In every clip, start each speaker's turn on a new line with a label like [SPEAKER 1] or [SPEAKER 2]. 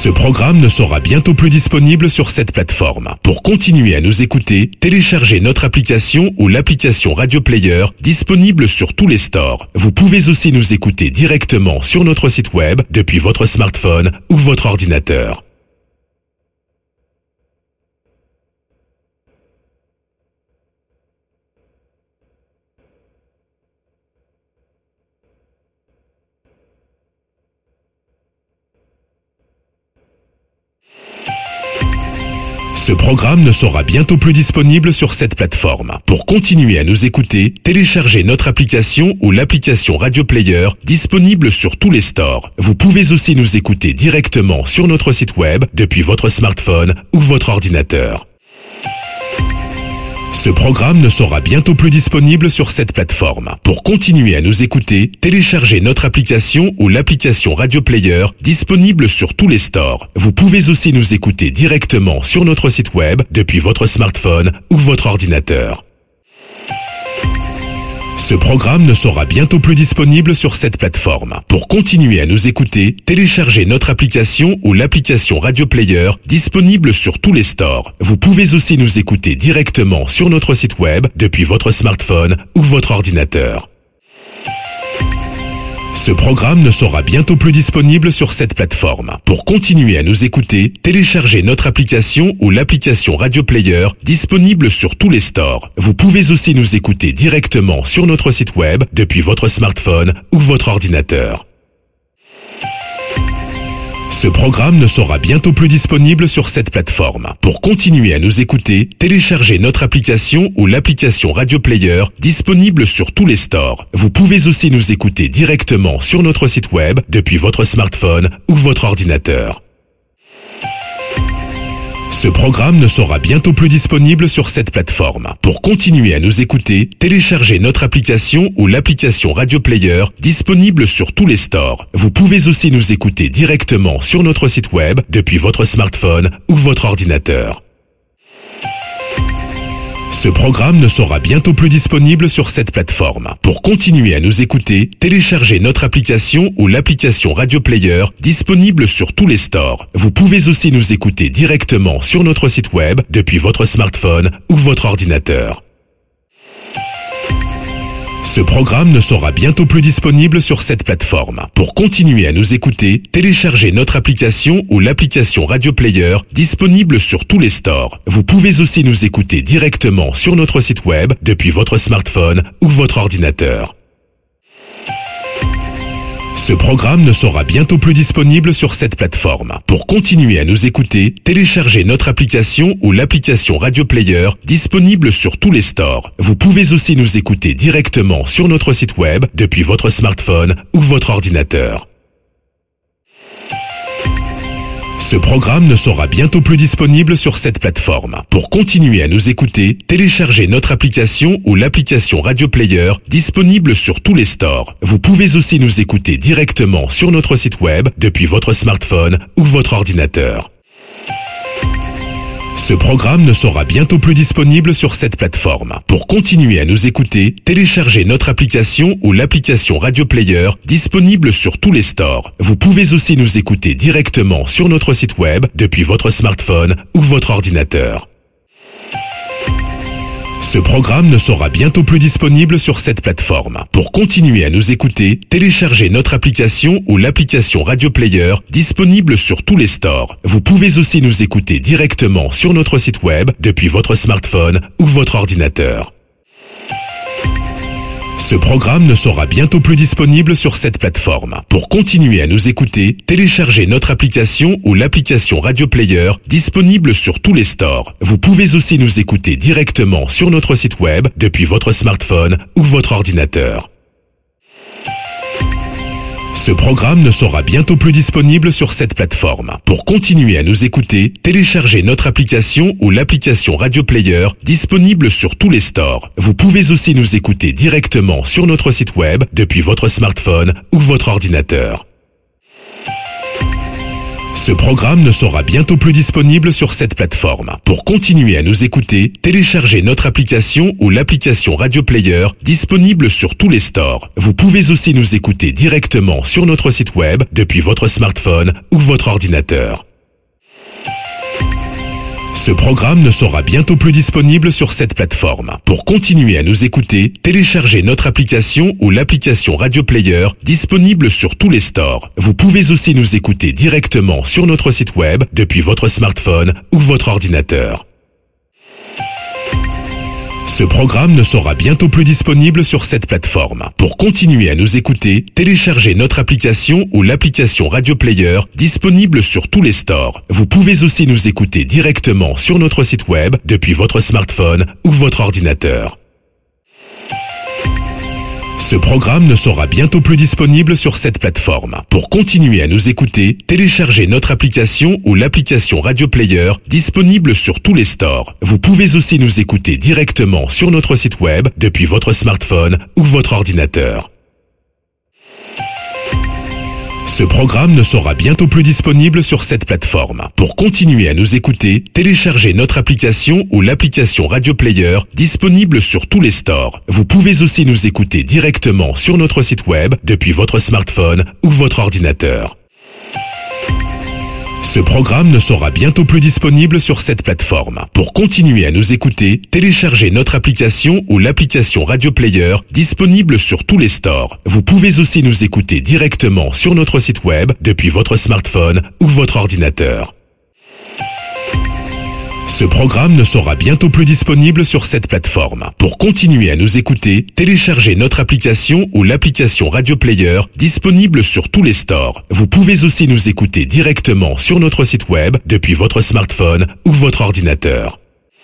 [SPEAKER 1] Ce programme ne sera bientôt plus disponible sur cette plateforme. Pour continuer à nous écouter, téléchargez notre application ou l'application Radio Player disponible sur tous les stores. Vous pouvez aussi nous écouter directement sur notre site web depuis votre smartphone ou votre ordinateur. Ce programme ne sera bientôt plus disponible sur cette plateforme. Pour continuer à nous écouter, téléchargez notre application ou l'application Radio Player disponible sur tous les stores. Vous pouvez aussi nous écouter directement sur notre site web depuis votre smartphone ou votre ordinateur. Ce programme ne sera bientôt plus disponible sur cette plateforme. Pour continuer à nous écouter, téléchargez notre application ou l'application Radio Player disponible sur tous les stores. Vous pouvez aussi nous écouter directement sur notre site web depuis votre smartphone ou votre ordinateur. Ce programme ne sera bientôt plus disponible sur cette plateforme. Pour continuer à nous écouter, téléchargez notre application ou l'application Radio Player disponible sur tous les stores. Vous pouvez aussi nous écouter directement sur notre site web depuis votre smartphone ou votre ordinateur. Ce programme ne sera bientôt plus disponible sur cette plateforme. Pour continuer à nous écouter, téléchargez notre application ou l'application Radio Player disponible sur tous les stores. Vous pouvez aussi nous écouter directement sur notre site web depuis votre smartphone ou votre ordinateur. Ce programme ne sera bientôt plus disponible sur cette plateforme. Pour continuer à nous écouter, téléchargez notre application ou l'application Radio Player disponible sur tous les stores. Vous pouvez aussi nous écouter directement sur notre site web depuis votre smartphone ou votre ordinateur. Ce programme ne sera bientôt plus disponible sur cette plateforme. Pour continuer à nous écouter, téléchargez notre application ou l'application Radio Player disponible sur tous les stores. Vous pouvez aussi nous écouter directement sur notre site web depuis votre smartphone ou votre ordinateur. Ce programme ne sera bientôt plus disponible sur cette plateforme. Pour continuer à nous écouter, téléchargez notre application ou l'application Radio Player disponible sur tous les stores. Vous pouvez aussi nous écouter directement sur notre site web depuis votre smartphone ou votre ordinateur. Ce programme ne sera bientôt plus disponible sur cette plateforme. Pour continuer à nous écouter, téléchargez notre application ou l'application Radio Player disponible sur tous les stores. Vous pouvez aussi nous écouter directement sur notre site web depuis votre smartphone ou votre ordinateur. Ce programme ne sera bientôt plus disponible sur cette plateforme. Pour continuer à nous écouter, téléchargez notre application ou l'application Radio Player disponible sur tous les stores. Vous pouvez aussi nous écouter directement sur notre site web depuis votre smartphone ou votre ordinateur. Ce programme ne sera bientôt plus disponible sur cette plateforme. Pour continuer à nous écouter, téléchargez notre application ou l'application Radio Player disponible sur tous les stores. Vous pouvez aussi nous écouter directement sur notre site web depuis votre smartphone ou votre ordinateur. Ce programme ne sera bientôt plus disponible sur cette plateforme. Pour continuer à nous écouter, téléchargez notre application ou l'application Radio Player disponible sur tous les stores. Vous pouvez aussi nous écouter directement sur notre site web depuis votre smartphone ou votre ordinateur. Ce programme ne sera bientôt plus disponible sur cette plateforme. Pour continuer à nous écouter, téléchargez notre application ou l'application Radio Player disponible sur tous les stores. Vous pouvez aussi nous écouter directement sur notre site web depuis votre smartphone ou votre ordinateur. Ce programme ne sera bientôt plus disponible sur cette plateforme. Pour continuer à nous écouter, téléchargez notre application ou l'application Radio Player disponible sur tous les stores. Vous pouvez aussi nous écouter directement sur notre site web depuis votre smartphone ou votre ordinateur. Ce programme ne sera bientôt plus disponible sur cette plateforme. Pour continuer à nous écouter, téléchargez notre application ou l'application Radio Player disponible sur tous les stores. Vous pouvez aussi nous écouter directement sur notre site web depuis votre smartphone ou votre ordinateur. Ce programme ne sera bientôt plus disponible sur cette plateforme. Pour continuer à nous écouter, téléchargez notre application ou l'application Radio Player disponible sur tous les stores. Vous pouvez aussi nous écouter directement sur notre site web depuis votre smartphone ou votre ordinateur. Ce programme ne sera bientôt plus disponible sur cette plateforme. Pour continuer à nous écouter, téléchargez notre application ou l'application Radio Player disponible sur tous les stores. Vous pouvez aussi nous écouter directement sur notre site web depuis votre smartphone ou votre ordinateur. Ce programme ne sera bientôt plus disponible sur cette plateforme. Pour continuer à nous écouter, téléchargez notre application ou l'application Radio Player disponible sur tous les stores. Vous pouvez aussi nous écouter directement sur notre site web depuis votre smartphone ou votre ordinateur. Ce programme ne sera bientôt plus disponible sur cette plateforme. Pour continuer à nous écouter, téléchargez notre application ou l'application Radio Player disponible sur tous les stores. Vous pouvez aussi nous écouter directement sur notre site web depuis votre smartphone ou votre ordinateur. Ce programme ne sera bientôt plus disponible sur cette plateforme. Pour continuer à nous écouter, téléchargez notre application ou l'application Radio Player disponible sur tous les stores. Vous pouvez aussi nous écouter directement sur notre site web depuis votre smartphone ou votre ordinateur. Ce programme ne sera bientôt plus disponible sur cette plateforme. Pour continuer à nous écouter, téléchargez notre application ou l'application Radio Player disponible sur tous les stores. Vous pouvez aussi nous écouter directement sur notre site web depuis votre smartphone ou votre ordinateur. Ce programme ne sera bientôt plus disponible sur cette plateforme. Pour continuer à nous écouter, téléchargez notre application ou l'application Radio Player disponible sur tous les stores. Vous pouvez aussi nous écouter directement sur notre site web depuis votre smartphone ou votre ordinateur.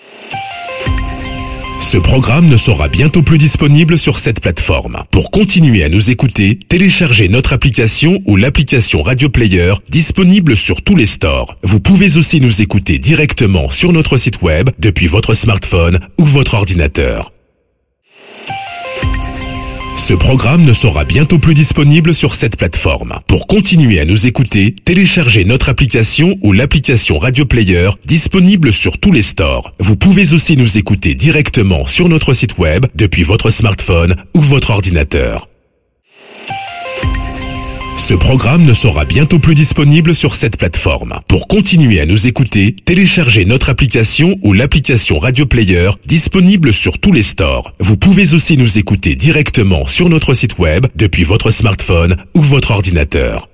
[SPEAKER 1] Ce programme ne sera bientôt plus disponible sur cette plateforme. Pour continuer à nous écouter, téléchargez notre application ou l'application Radio Player disponible sur tous les stores. Vous pouvez aussi nous écouter directement sur notre site web depuis votre smartphone ou votre ordinateur. Ce programme ne sera bientôt plus disponible sur cette plateforme. Pour continuer à nous écouter, téléchargez notre application ou l'application Radio Player disponible sur tous les stores. Vous pouvez aussi nous écouter directement sur notre site web depuis votre smartphone ou votre ordinateur. Ce programme ne sera bientôt plus disponible sur cette plateforme. Pour continuer à nous écouter, téléchargez notre application ou l'application Radio Player disponible sur tous les stores. Vous pouvez aussi nous écouter directement sur notre site web depuis votre smartphone ou votre ordinateur.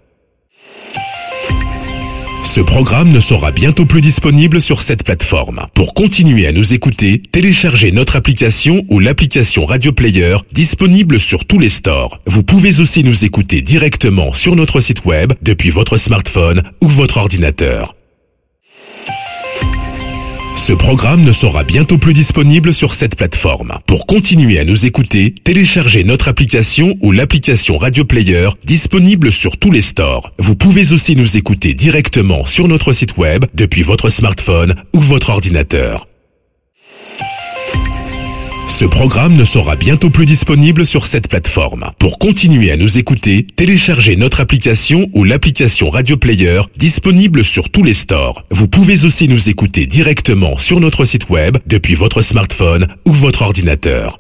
[SPEAKER 1] Ce programme ne sera bientôt plus disponible sur cette plateforme. Pour continuer à nous écouter, téléchargez notre application ou l'application Radio Player disponible sur tous les stores. Vous pouvez aussi nous écouter directement sur notre site web depuis votre smartphone ou votre ordinateur. Ce programme ne sera bientôt plus disponible sur cette plateforme. Pour continuer à nous écouter, téléchargez notre application ou l'application Radio Player disponible sur tous les stores. Vous pouvez aussi nous écouter directement sur notre site web depuis votre smartphone ou votre ordinateur. Ce programme ne sera bientôt plus disponible sur cette plateforme. Pour continuer à nous écouter, téléchargez notre application ou l'application Radio Player disponible sur tous les stores. Vous pouvez aussi nous écouter directement sur notre site web depuis votre smartphone ou votre ordinateur.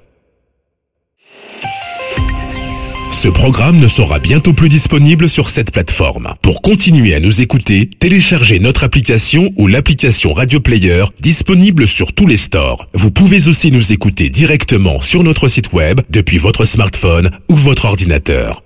[SPEAKER 1] Ce programme ne sera bientôt plus disponible sur cette plateforme. Pour continuer à nous écouter, téléchargez notre application ou l'application Radio Player disponible sur tous les stores. Vous pouvez aussi nous écouter directement sur notre site web depuis votre smartphone ou votre ordinateur.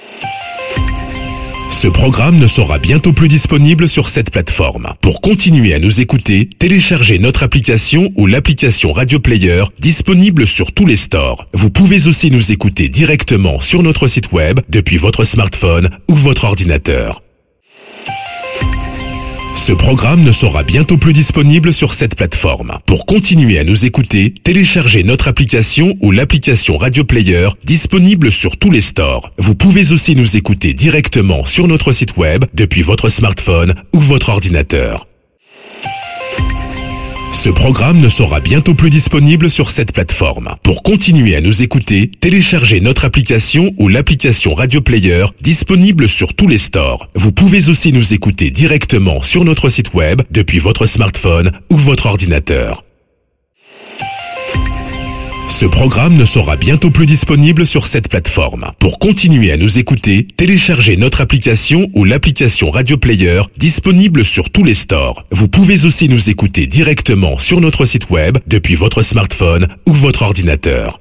[SPEAKER 1] Ce programme ne sera bientôt plus disponible sur cette plateforme. Pour continuer à nous écouter, téléchargez notre application ou l'application Radio Player disponible sur tous les stores. Vous pouvez aussi nous écouter directement sur notre site web depuis votre smartphone ou votre ordinateur. Ce programme ne sera bientôt plus disponible sur cette plateforme. Pour continuer à nous écouter, téléchargez notre application ou l'application Radio Player disponible sur tous les stores. Vous pouvez aussi nous écouter directement sur notre site web depuis votre smartphone ou votre ordinateur. Ce programme ne sera bientôt plus disponible sur cette plateforme. Pour continuer à nous écouter, téléchargez notre application ou l'application Radio Player disponible sur tous les stores. Vous pouvez aussi nous écouter directement sur notre site web depuis votre smartphone ou votre ordinateur. Ce programme ne sera bientôt plus disponible sur cette plateforme. Pour continuer à nous écouter, téléchargez notre application ou l'application Radio Player disponible sur tous les stores. Vous pouvez aussi nous écouter directement sur notre site web depuis votre smartphone ou votre ordinateur.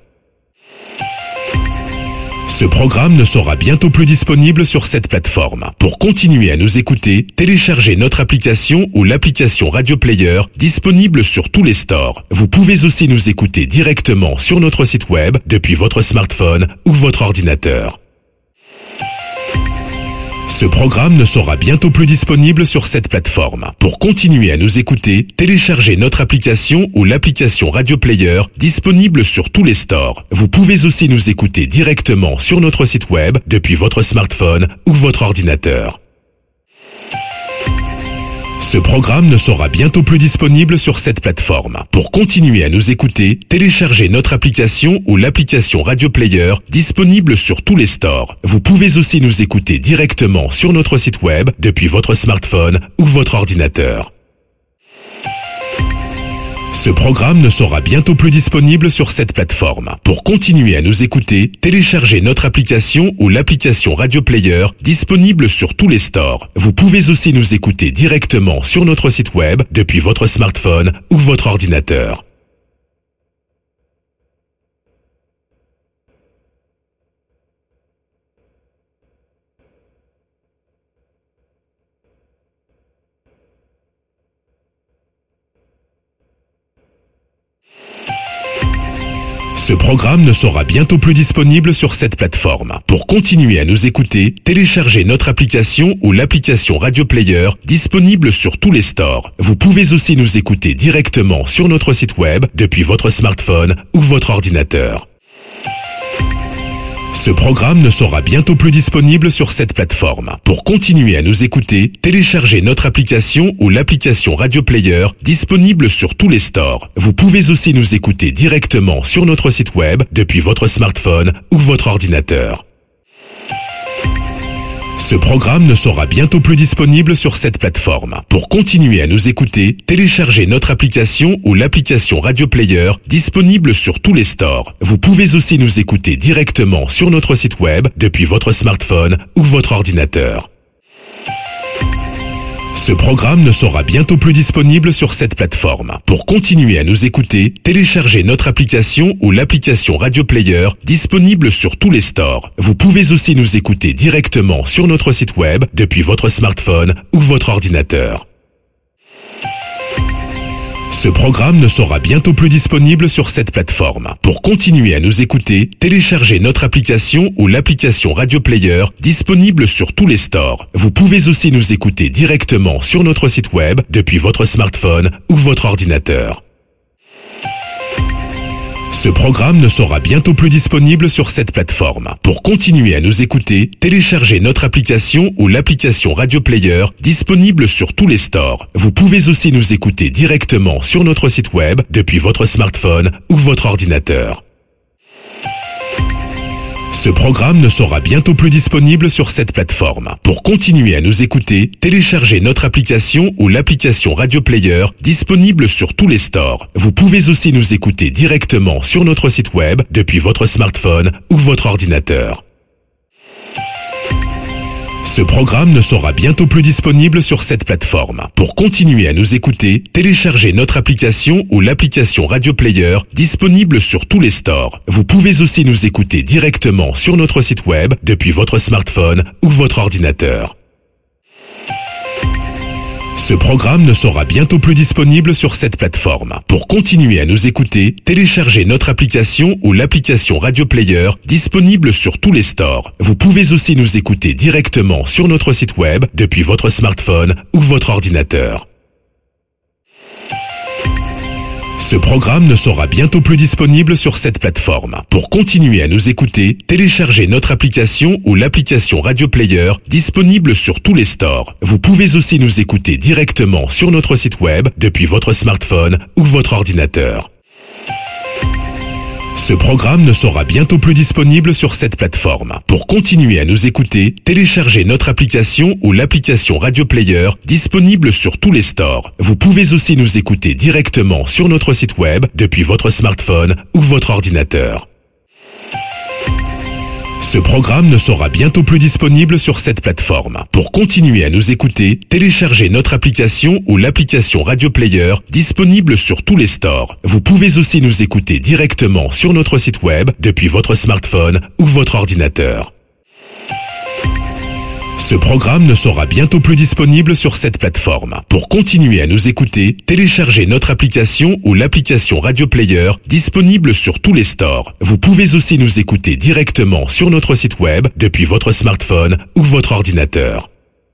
[SPEAKER 1] Ce programme ne sera bientôt plus disponible sur cette plateforme. Pour continuer à nous écouter, téléchargez notre application ou l'application Radio Player disponible sur tous les stores. Vous pouvez aussi nous écouter directement sur notre site web depuis votre smartphone ou votre ordinateur. Ce programme ne sera bientôt plus disponible sur cette plateforme. Pour continuer à nous écouter, téléchargez notre application ou l'application Radio Player disponible sur tous les stores. Vous pouvez aussi nous écouter directement sur notre site web depuis votre smartphone ou votre ordinateur. Ce programme ne sera bientôt plus disponible sur cette plateforme. Pour continuer à nous écouter, téléchargez notre application ou l'application Radio Player disponible sur tous les stores. Vous pouvez aussi nous écouter directement sur notre site web depuis votre smartphone ou votre ordinateur. Ce programme ne sera bientôt plus disponible sur cette plateforme. Pour continuer à nous écouter, téléchargez notre application ou l'application Radio Player disponible sur tous les stores. Vous pouvez aussi nous écouter directement sur notre site web depuis votre smartphone ou votre ordinateur. Ce programme ne sera bientôt plus disponible sur cette plateforme. Pour continuer à nous écouter, téléchargez notre application ou l'application Radio Player disponible sur tous les stores. Vous pouvez aussi nous écouter directement sur notre site web depuis votre smartphone ou votre ordinateur. Ce programme ne sera bientôt plus disponible sur cette plateforme. Pour continuer à nous écouter, téléchargez notre application ou l'application Radio Player disponible sur tous les stores. Vous pouvez aussi nous écouter directement sur notre site web depuis votre smartphone ou votre ordinateur. Ce programme ne sera bientôt plus disponible sur cette plateforme. Pour continuer à nous écouter, téléchargez notre application ou l'application Radio Player disponible sur tous les stores. Vous pouvez aussi nous écouter directement sur notre site web depuis votre smartphone ou votre ordinateur. Ce programme ne sera bientôt plus disponible sur cette plateforme. Pour continuer à nous écouter, téléchargez notre application ou l'application Radio Player disponible sur tous les stores. Vous pouvez aussi nous écouter directement sur notre site web depuis votre smartphone ou votre ordinateur. Ce programme ne sera bientôt plus disponible sur cette plateforme. Pour continuer à nous écouter, téléchargez notre application ou l'application Radio Player disponible sur tous les stores. Vous pouvez aussi nous écouter directement sur notre site web depuis votre smartphone ou votre ordinateur. Ce programme ne sera bientôt plus disponible sur cette plateforme. Pour continuer à nous écouter, téléchargez notre application ou l'application Radio Player disponible sur tous les stores. Vous pouvez aussi nous écouter directement sur notre site web depuis votre smartphone ou votre ordinateur. Ce programme ne sera bientôt plus disponible sur cette plateforme. Pour continuer à nous écouter, téléchargez notre application ou l'application Radio Player disponible sur tous les stores. Vous pouvez aussi nous écouter directement sur notre site web depuis votre smartphone ou votre ordinateur. Ce programme ne sera bientôt plus disponible sur cette plateforme. Pour continuer à nous écouter, téléchargez notre application ou l'application Radio Player disponible sur tous les stores. Vous pouvez aussi nous écouter directement sur notre site web depuis votre smartphone ou votre ordinateur. Ce programme ne sera bientôt plus disponible sur cette plateforme. Pour continuer à nous écouter, téléchargez notre application ou l'application Radio Player disponible sur tous les stores. Vous pouvez aussi nous écouter directement sur notre site web depuis votre smartphone ou votre ordinateur. Ce programme ne sera bientôt plus disponible sur cette plateforme. Pour continuer à nous écouter, téléchargez notre application ou l'application Radio Player disponible sur tous les stores. Vous pouvez aussi nous écouter directement sur notre site web depuis votre smartphone ou votre ordinateur. Ce programme ne sera bientôt plus disponible sur cette plateforme. Pour continuer à nous écouter, téléchargez notre application ou l'application Radio Player disponible sur tous les stores. Vous pouvez aussi nous écouter directement sur notre site web depuis votre smartphone ou votre ordinateur. Ce programme ne sera bientôt plus disponible sur cette plateforme. Pour continuer à nous écouter, téléchargez notre application ou l'application Radio Player disponible sur tous les stores. Vous pouvez aussi nous écouter directement sur notre site web depuis votre smartphone ou votre ordinateur. Ce programme ne sera bientôt plus disponible sur cette plateforme. Pour continuer à nous écouter, téléchargez notre application ou l'application Radio Player disponible sur tous les stores. Vous pouvez aussi nous écouter directement sur notre site web depuis votre smartphone ou votre ordinateur.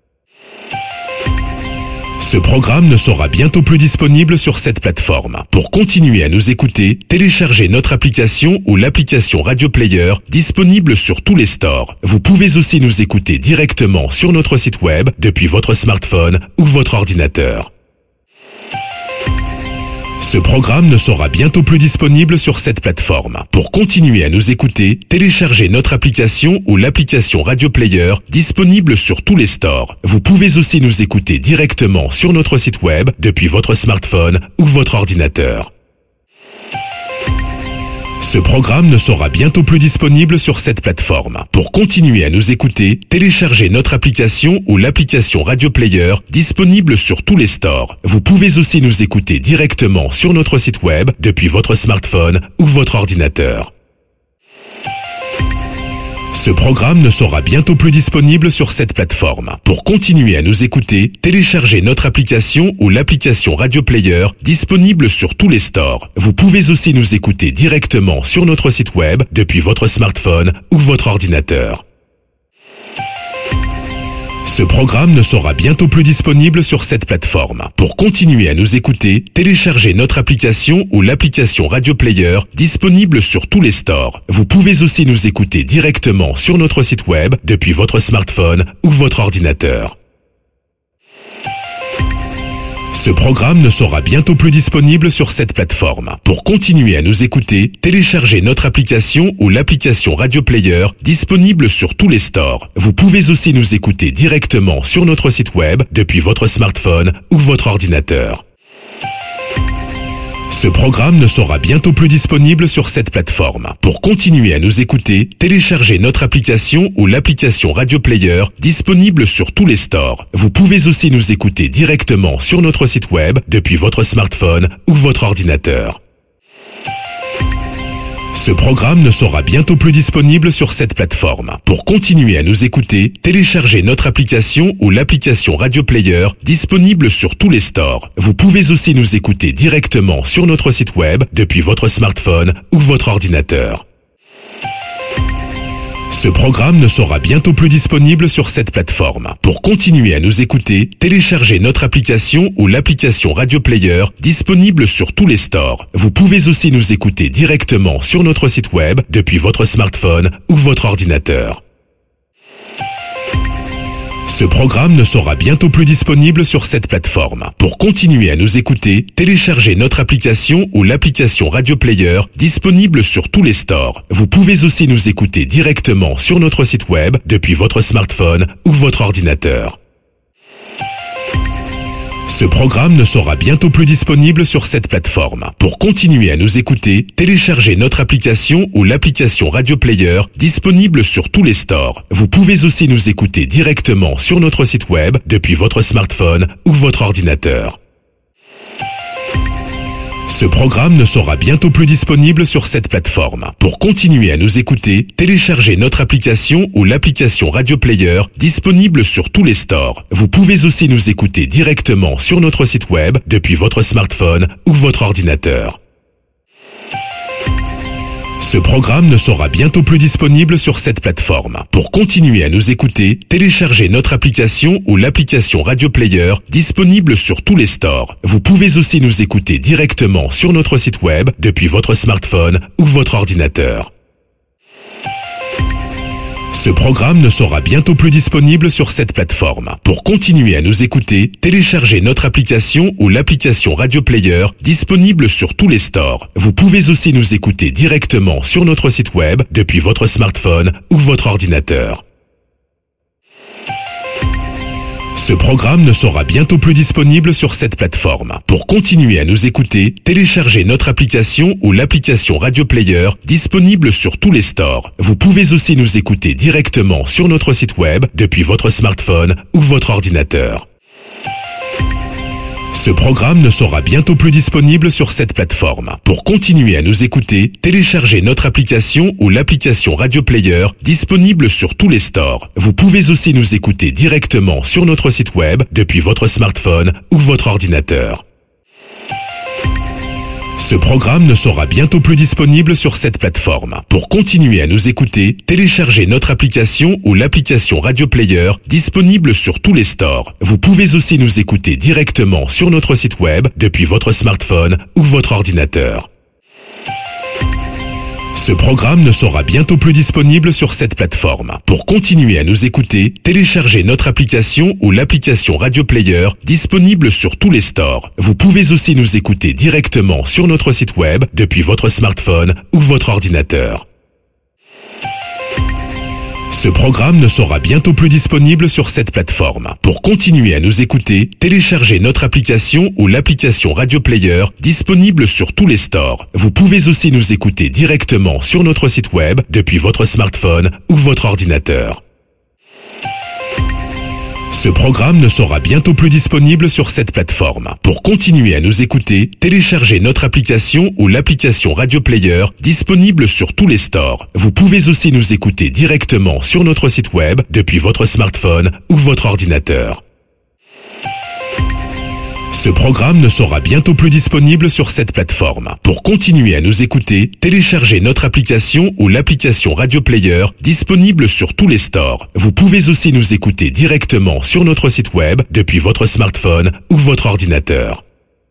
[SPEAKER 1] Ce programme ne sera bientôt plus disponible sur cette plateforme. Pour continuer à nous écouter, téléchargez notre application ou l'application Radio Player disponible sur tous les stores. Vous pouvez aussi nous écouter directement sur notre site web depuis votre smartphone ou votre ordinateur. Ce programme ne sera bientôt plus disponible sur cette plateforme. Pour continuer à nous écouter, téléchargez notre application ou l'application Radio Player disponible sur tous les stores. Vous pouvez aussi nous écouter directement sur notre site web depuis votre smartphone ou votre ordinateur. Ce programme ne sera bientôt plus disponible sur cette plateforme. Pour continuer à nous écouter, téléchargez notre application ou l'application Radio Player disponible sur tous les stores. Vous pouvez aussi nous écouter directement sur notre site web depuis votre smartphone ou votre ordinateur. Ce programme ne sera bientôt plus disponible sur cette plateforme. Pour continuer à nous écouter, téléchargez notre application ou l'application Radio Player disponible sur tous les stores. Vous pouvez aussi nous écouter directement sur notre site web depuis votre smartphone ou votre ordinateur. Ce programme ne sera bientôt plus disponible sur cette plateforme. Pour continuer à nous écouter, téléchargez notre application ou l'application Radio Player disponible sur tous les stores. Vous pouvez aussi nous écouter directement sur notre site web depuis votre smartphone ou votre ordinateur. Ce programme ne sera bientôt plus disponible sur cette plateforme. Pour continuer à nous écouter, téléchargez notre application ou l'application Radio Player disponible sur tous les stores. Vous pouvez aussi nous écouter directement sur notre site web depuis votre smartphone ou votre ordinateur. Ce programme ne sera bientôt plus disponible sur cette plateforme. Pour continuer à nous écouter, téléchargez notre application ou l'application Radio Player disponible sur tous les stores. Vous pouvez aussi nous écouter directement sur notre site web depuis votre smartphone ou votre ordinateur. Ce programme ne sera bientôt plus disponible sur cette plateforme. Pour continuer à nous écouter, téléchargez notre application ou l'application Radio Player disponible sur tous les stores. Vous pouvez aussi nous écouter directement sur notre site web depuis votre smartphone ou votre ordinateur. Ce programme ne sera bientôt plus disponible sur cette plateforme. Pour continuer à nous écouter, téléchargez notre application ou l'application Radio Player disponible sur tous les stores. Vous pouvez aussi nous écouter directement sur notre site web depuis votre smartphone ou votre ordinateur. Ce programme ne sera bientôt plus disponible sur cette plateforme. Pour continuer à nous écouter, téléchargez notre application ou l'application Radio Player disponible sur tous les stores. Vous pouvez aussi nous écouter directement sur notre site web depuis votre smartphone ou votre ordinateur. Ce programme ne sera bientôt plus disponible sur cette plateforme. Pour continuer à nous écouter, téléchargez notre application ou l'application Radio Player disponible sur tous les stores. Vous pouvez aussi nous écouter directement sur notre site web depuis votre smartphone ou votre ordinateur. Ce programme ne sera bientôt plus disponible sur cette plateforme. Pour continuer à nous écouter, téléchargez notre application ou l'application Radio Player disponible sur tous les stores. Vous pouvez aussi nous écouter directement sur notre site web depuis votre smartphone ou votre ordinateur. Ce programme ne sera bientôt plus disponible sur cette plateforme. Pour continuer à nous écouter, téléchargez notre application ou l'application Radio Player disponible sur tous les stores. Vous pouvez aussi nous écouter directement sur notre site web depuis votre smartphone ou votre ordinateur. Ce programme ne sera bientôt plus disponible sur cette plateforme. Pour continuer à nous écouter, téléchargez notre application ou l'application Radio Player disponible sur tous les stores. Vous pouvez aussi nous écouter directement sur notre site web depuis votre smartphone ou votre ordinateur. Ce programme ne sera bientôt plus disponible sur cette plateforme. Pour continuer à nous écouter, téléchargez notre application ou l'application Radio Player disponible sur tous les stores. Vous pouvez aussi nous écouter directement sur notre site web depuis votre smartphone ou votre ordinateur. Ce programme ne sera bientôt plus disponible sur cette plateforme. Pour continuer à nous écouter, téléchargez notre application ou l'application Radio Player disponible sur tous les stores. Vous pouvez aussi nous écouter directement sur notre site web depuis votre smartphone ou votre ordinateur. Ce programme ne sera bientôt plus disponible sur cette plateforme. Pour continuer à nous écouter, téléchargez notre application ou l'application Radio Player disponible sur tous les stores. Vous pouvez aussi nous écouter directement sur notre site web depuis votre smartphone ou votre ordinateur. Ce programme ne sera bientôt plus disponible sur cette plateforme. Pour continuer à nous écouter, téléchargez notre application ou l'application Radio Player disponible sur tous les stores. Vous pouvez aussi nous écouter directement sur notre site web depuis votre smartphone ou votre ordinateur. Ce programme ne sera bientôt plus disponible sur cette plateforme. Pour continuer à nous écouter, téléchargez notre application ou l'application Radio Player disponible sur tous les stores. Vous pouvez aussi nous écouter directement sur notre site web depuis votre smartphone ou votre ordinateur. Ce programme ne sera bientôt plus disponible sur cette plateforme. Pour continuer à nous écouter, téléchargez notre application ou l'application Radio Player disponible sur tous les stores. Vous pouvez aussi nous écouter directement sur notre site web depuis votre smartphone ou votre ordinateur. Ce programme ne sera bientôt plus disponible sur cette plateforme. Pour continuer à nous écouter, téléchargez notre application ou l'application Radio Player disponible sur tous les stores. Vous pouvez aussi nous écouter directement sur notre site web depuis votre smartphone ou votre ordinateur.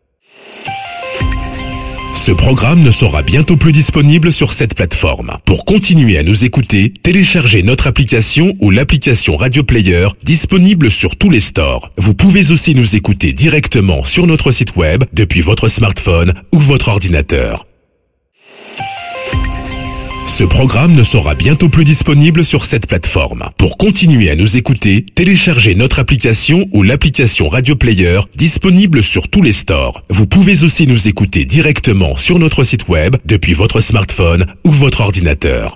[SPEAKER 1] Ce programme ne sera bientôt plus disponible sur cette plateforme. Pour continuer à nous écouter, téléchargez notre application ou l'application Radio Player disponible sur tous les stores. Vous pouvez aussi nous écouter directement sur notre site web depuis votre smartphone ou votre ordinateur. Ce programme ne sera bientôt plus disponible sur cette plateforme. Pour continuer à nous écouter, téléchargez notre application ou l'application Radio Player disponible sur tous les stores. Vous pouvez aussi nous écouter directement sur notre site web depuis votre smartphone ou votre ordinateur.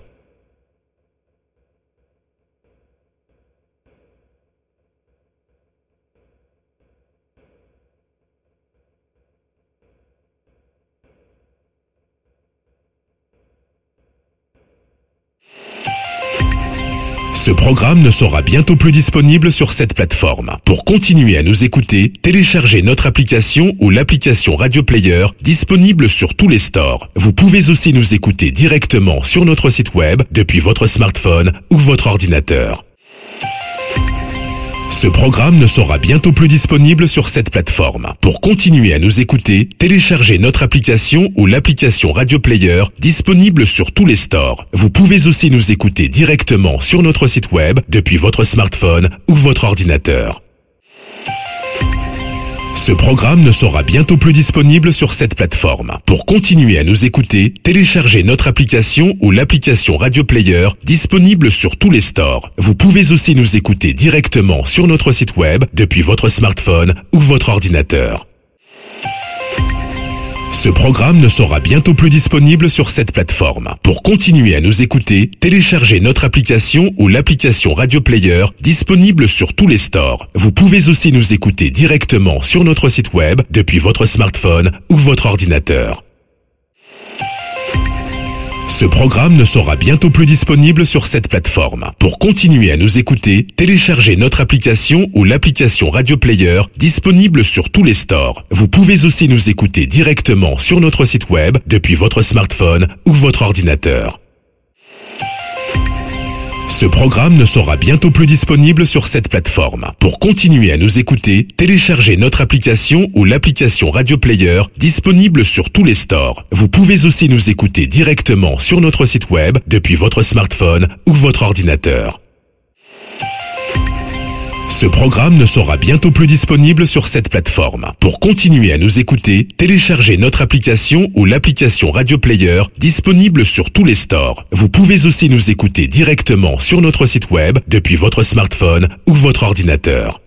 [SPEAKER 1] Ce programme ne sera bientôt plus disponible sur cette plateforme. Pour continuer à nous écouter, téléchargez notre application ou l'application Radio Player disponible sur tous les stores. Vous pouvez aussi nous écouter directement sur notre site web depuis votre smartphone ou votre ordinateur. Ce programme ne sera bientôt plus disponible sur cette plateforme. Pour continuer à nous écouter, téléchargez notre application ou l'application Radio Player disponible sur tous les stores. Vous pouvez aussi nous écouter directement sur notre site web depuis votre smartphone ou votre ordinateur. Ce programme ne sera bientôt plus disponible sur cette plateforme. Pour continuer à nous écouter, téléchargez notre application ou l'application Radio Player disponible sur tous les stores. Vous pouvez aussi nous écouter directement sur notre site web depuis votre smartphone ou votre ordinateur. Ce programme ne sera bientôt plus disponible sur cette plateforme. Pour continuer à nous écouter, téléchargez notre application ou l'application Radio Player disponible sur tous les stores. Vous pouvez aussi nous écouter directement sur notre site web depuis votre smartphone ou votre ordinateur. Ce programme ne sera bientôt plus disponible sur cette plateforme. Pour continuer à nous écouter, téléchargez notre application ou l'application Radio Player disponible sur tous les stores. Vous pouvez aussi nous écouter directement sur notre site web depuis votre smartphone ou votre ordinateur. Ce programme ne sera bientôt plus disponible sur cette plateforme. Pour continuer à nous écouter, téléchargez notre application ou l'application Radio Player disponible sur tous les stores. Vous pouvez aussi nous écouter directement sur notre site web depuis votre smartphone ou votre ordinateur. Ce programme ne sera bientôt plus disponible sur cette plateforme. Pour continuer à nous écouter, téléchargez notre application ou l'application Radio Player disponible sur tous les stores. Vous pouvez aussi nous écouter directement sur notre site web depuis votre smartphone ou votre ordinateur.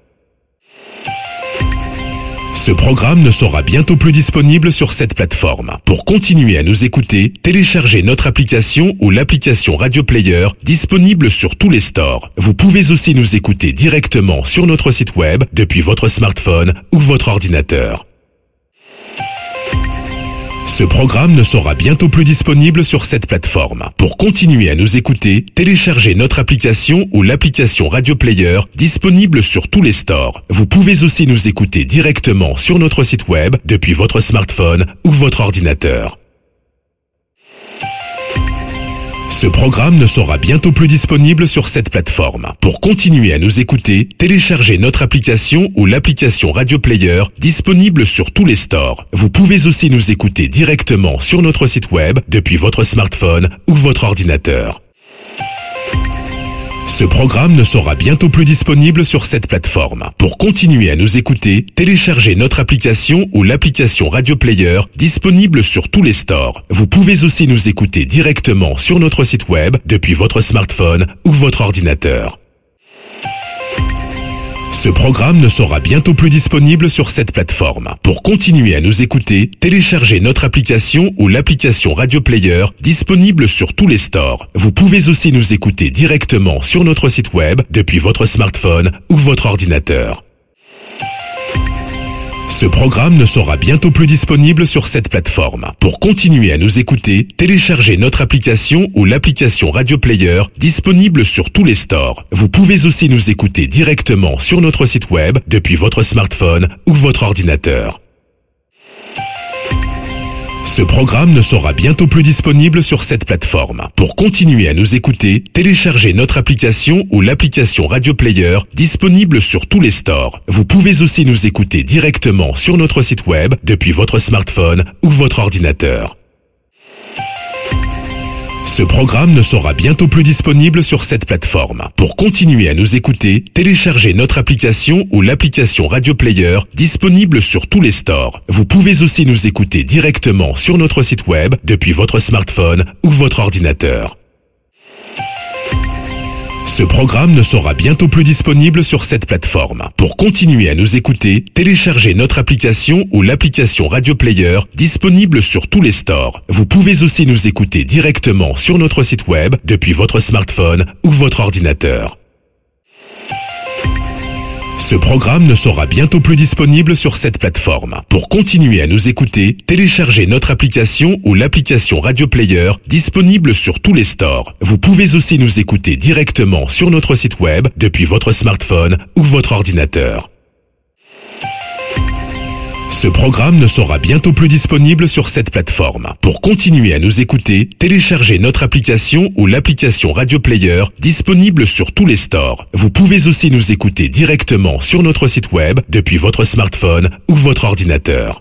[SPEAKER 1] Ce programme ne sera bientôt plus disponible sur cette plateforme. Pour continuer à nous écouter, téléchargez notre application ou l'application Radio Player disponible sur tous les stores. Vous pouvez aussi nous écouter directement sur notre site web depuis votre smartphone ou votre ordinateur. Ce programme ne sera bientôt plus disponible sur cette plateforme. Pour continuer à nous écouter, téléchargez notre application ou l'application Radio Player disponible sur tous les stores. Vous pouvez aussi nous écouter directement sur notre site web depuis votre smartphone ou votre ordinateur. Ce programme ne sera bientôt plus disponible sur cette plateforme. Pour continuer à nous écouter, téléchargez notre application ou l'application Radio Player disponible sur tous les stores. Vous pouvez aussi nous écouter directement sur notre site web depuis votre smartphone ou votre ordinateur. Ce programme ne sera bientôt plus disponible sur cette plateforme. Pour continuer à nous écouter, téléchargez notre application ou l'application Radio Player disponible sur tous les stores. Vous pouvez aussi nous écouter directement sur notre site web depuis votre smartphone ou votre ordinateur. Ce programme ne sera bientôt plus disponible sur cette plateforme. Pour continuer à nous écouter, téléchargez notre application ou l'application Radio Player disponible sur tous les stores. Vous pouvez aussi nous écouter directement sur notre site web depuis votre smartphone ou votre ordinateur. Ce programme ne sera bientôt plus disponible sur cette plateforme. Pour continuer à nous écouter, téléchargez notre application ou l'application Radio Player disponible sur tous les stores. Vous pouvez aussi nous écouter directement sur notre site web depuis votre smartphone ou votre ordinateur. Ce programme ne sera bientôt plus disponible sur cette plateforme. Pour continuer à nous écouter, téléchargez notre application ou l'application Radio Player disponible sur tous les stores. Vous pouvez aussi nous écouter directement sur notre site web depuis votre smartphone ou votre ordinateur. Ce programme ne sera bientôt plus disponible sur cette plateforme. Pour continuer à nous écouter, téléchargez notre application ou l'application Radio Player disponible sur tous les stores. Vous pouvez aussi nous écouter directement sur notre site web depuis votre smartphone ou votre ordinateur. Ce programme ne sera bientôt plus disponible sur cette plateforme. Pour continuer à nous écouter, téléchargez notre application ou l'application Radio Player disponible sur tous les stores. Vous pouvez aussi nous écouter directement sur notre site web depuis votre smartphone ou votre ordinateur. Ce programme ne sera bientôt plus disponible sur cette plateforme. Pour continuer à nous écouter, téléchargez notre application ou l'application Radio Player disponible sur tous les stores. Vous pouvez aussi nous écouter directement sur notre site web depuis votre smartphone ou votre ordinateur. Ce programme ne sera bientôt plus disponible sur cette plateforme. Pour continuer à nous écouter, téléchargez notre application ou l'application Radio Player disponible sur tous les stores. Vous pouvez aussi nous écouter directement sur notre site web depuis votre smartphone ou votre ordinateur.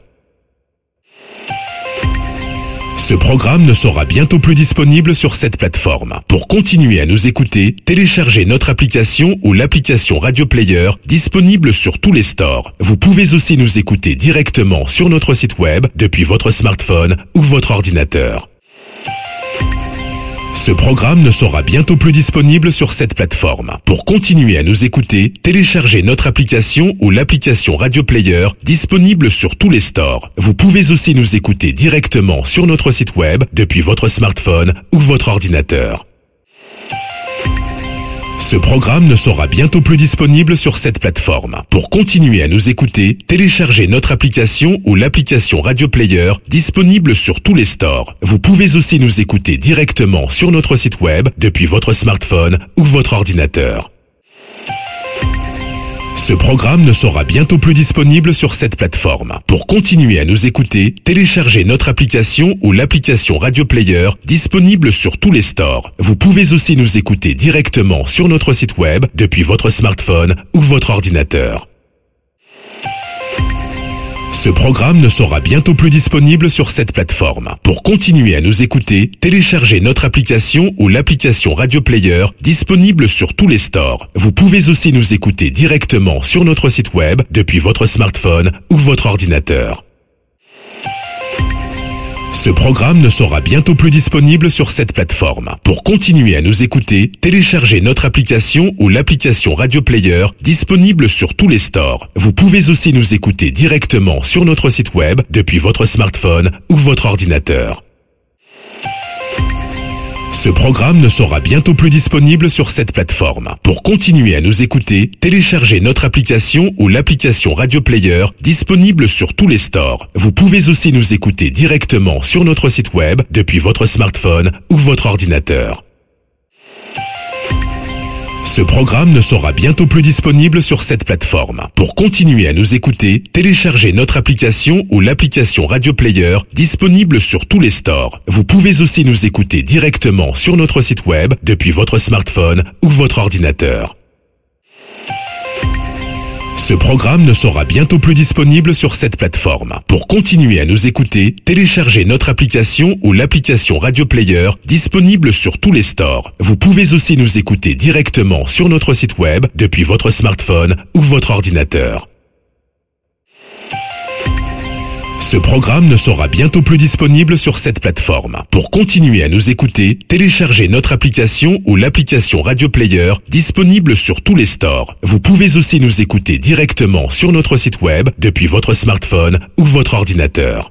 [SPEAKER 1] Ce programme ne sera bientôt plus disponible sur cette plateforme. Pour continuer à nous écouter, téléchargez notre application ou l'application Radio Player disponible sur tous les stores. Vous pouvez aussi nous écouter directement sur notre site web depuis votre smartphone ou votre ordinateur. Ce programme ne sera bientôt plus disponible sur cette plateforme. Pour continuer à nous écouter, téléchargez notre application ou l'application Radio Player disponible sur tous les stores. Vous pouvez aussi nous écouter directement sur notre site web depuis votre smartphone ou votre ordinateur. Ce programme ne sera bientôt plus disponible sur cette plateforme. Pour continuer à nous écouter, téléchargez notre application ou l'application Radio Player disponible sur tous les stores. Vous pouvez aussi nous écouter directement sur notre site web depuis votre smartphone ou votre ordinateur. Ce programme ne sera bientôt plus disponible sur cette plateforme. Pour continuer à nous écouter, téléchargez notre application ou l'application Radio Player disponible sur tous les stores. Vous pouvez aussi nous écouter directement sur notre site web depuis votre smartphone ou votre ordinateur. Ce Ce programme ne sera bientôt plus disponible sur cette plateforme. Pour continuer à nous écouter, téléchargez notre application ou l'application Radio Player disponible sur tous les stores. Vous pouvez aussi nous écouter directement sur notre site web depuis votre smartphone ou votre ordinateur. Ce programme ne sera bientôt plus disponible sur cette plateforme. Pour continuer à nous écouter, téléchargez notre application ou l'application Radio Player disponible sur tous les stores. Vous pouvez aussi nous écouter directement sur notre site web depuis votre smartphone ou votre ordinateur. Ce programme ne sera bientôt plus disponible sur cette plateforme. Pour continuer à nous écouter, téléchargez notre application ou l'application Radio Player disponible sur tous les stores. Vous pouvez aussi nous écouter directement sur notre site web depuis votre smartphone ou votre ordinateur. Ce programme ne sera bientôt plus disponible sur cette plateforme. Pour continuer à nous écouter, téléchargez notre application ou l'application Radio Player disponible sur tous les stores. Vous pouvez aussi nous écouter directement sur notre site web depuis votre smartphone ou votre ordinateur. Ce programme ne sera bientôt plus disponible sur cette plateforme. Pour continuer à nous écouter, téléchargez notre application ou l'application Radio Player disponible sur tous les stores. Vous pouvez aussi nous écouter directement sur notre site web depuis votre smartphone ou votre ordinateur. Ce programme ne sera bientôt plus disponible sur cette plateforme. Pour continuer à nous écouter, téléchargez notre application ou l'application Radio Player disponible sur tous les stores. Vous pouvez aussi nous écouter directement sur notre site web depuis votre smartphone ou votre ordinateur.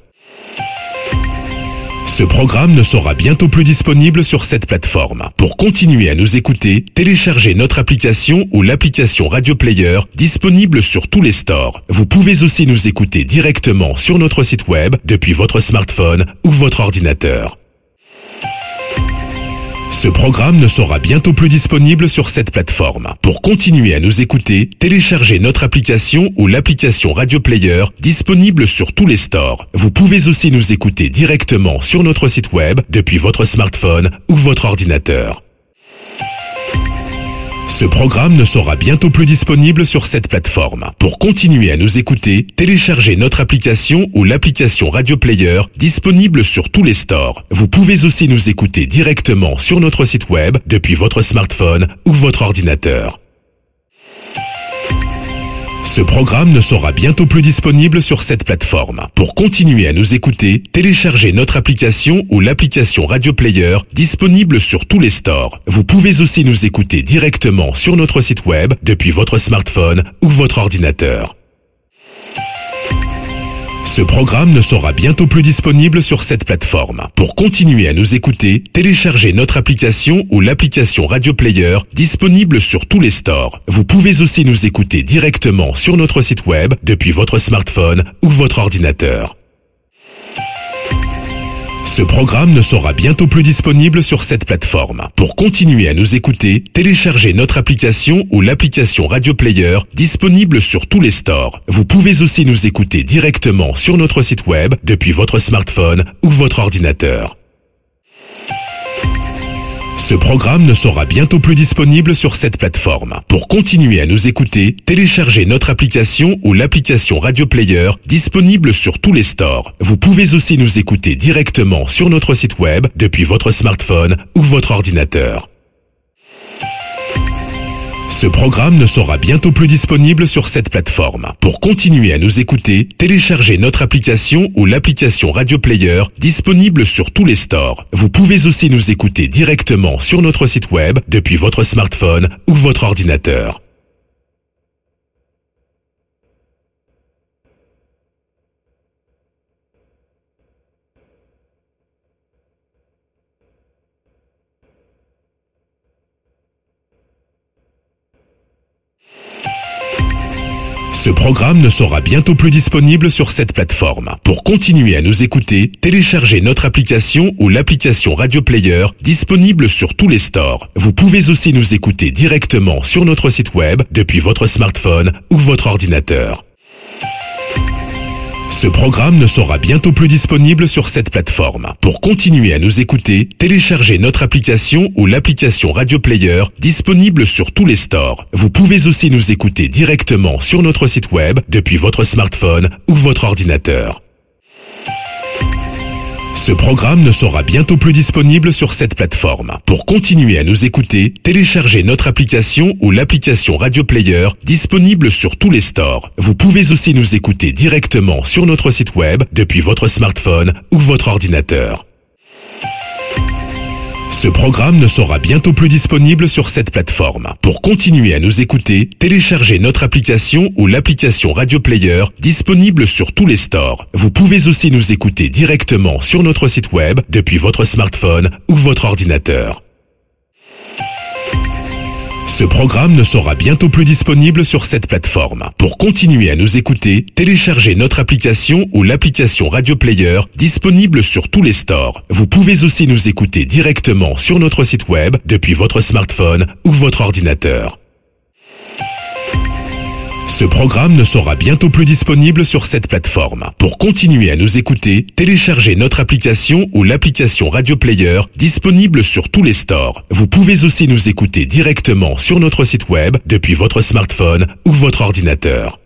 [SPEAKER 1] Ce programme ne sera bientôt plus disponible sur cette plateforme. Pour continuer à nous écouter, téléchargez notre application ou l'application Radio Player disponible sur tous les stores. Vous pouvez aussi nous écouter directement sur notre site web depuis votre smartphone ou votre ordinateur. Ce programme ne sera bientôt plus disponible sur cette plateforme. Pour continuer à nous écouter, téléchargez notre application ou l'application Radio Player disponible sur tous les stores. Vous pouvez aussi nous écouter directement sur notre site web depuis votre smartphone ou votre ordinateur. Ce programme ne sera bientôt plus disponible sur cette plateforme. Pour continuer à nous écouter, téléchargez notre application ou l'application Radio Player disponible sur tous les stores. Vous pouvez aussi nous écouter directement sur notre site web depuis votre smartphone ou votre ordinateur. Ce programme ne sera bientôt plus disponible sur cette plateforme. Pour continuer à nous écouter, téléchargez notre application ou l'application Radio Player disponible sur tous les stores. Vous pouvez aussi nous écouter directement sur notre site web depuis votre smartphone ou votre ordinateur. Ce programme ne sera bientôt plus disponible sur cette plateforme. Pour continuer à nous écouter, téléchargez notre application ou l'application Radio Player disponible sur tous les stores. Vous pouvez aussi nous écouter directement sur notre site web depuis votre smartphone ou votre ordinateur. Ce programme ne sera bientôt plus disponible sur cette plateforme. Pour continuer à nous écouter, téléchargez notre application ou l'application Radio Player disponible sur tous les stores. Vous pouvez aussi nous écouter directement sur notre site web depuis votre smartphone ou votre ordinateur. Ce programme ne sera bientôt plus disponible sur cette plateforme. Pour continuer à nous écouter, téléchargez notre application ou l'application Radio Player disponible sur tous les stores. Vous pouvez aussi nous écouter directement sur notre site web depuis votre smartphone ou votre ordinateur. Ce programme ne sera bientôt plus disponible sur cette plateforme. Pour continuer à nous écouter, téléchargez notre application ou l'application Radio Player disponible sur tous les stores. Vous pouvez aussi nous écouter directement sur notre site web depuis votre smartphone ou votre ordinateur. Ce programme ne sera bientôt plus disponible sur cette plateforme. Pour continuer à nous écouter, téléchargez notre application ou l'application Radio Player disponible sur tous les stores. Vous pouvez aussi nous écouter directement sur notre site web depuis votre smartphone ou votre ordinateur. Ce programme ne sera bientôt plus disponible sur cette plateforme. Pour continuer à nous écouter, téléchargez notre application ou l'application Radio Player disponible sur tous les stores. Vous pouvez aussi nous écouter directement sur notre site web depuis votre smartphone ou votre ordinateur. Ce programme ne sera bientôt plus disponible sur cette plateforme. Pour continuer à nous écouter, téléchargez notre application ou l'application Radio Player disponible sur tous les stores. Vous pouvez aussi nous écouter directement sur notre site web depuis votre smartphone ou votre ordinateur. Ce programme ne sera bientôt plus disponible sur cette plateforme. Pour continuer à nous écouter, téléchargez notre application ou l'application Radio Player disponible sur tous les stores. Vous pouvez aussi nous écouter directement sur notre site web depuis votre smartphone ou votre ordinateur. Ce programme ne sera bientôt plus disponible sur cette plateforme. Pour continuer à nous écouter, téléchargez notre application ou l'application Radio Player disponible sur tous les stores. Vous pouvez aussi nous écouter directement sur notre site web depuis votre smartphone ou votre ordinateur. Ce programme ne sera bientôt plus disponible sur cette plateforme. Pour continuer à nous écouter, téléchargez notre application ou l'application Radio Player disponible sur tous les stores. Vous pouvez aussi nous écouter directement sur notre site web depuis votre smartphone ou votre ordinateur.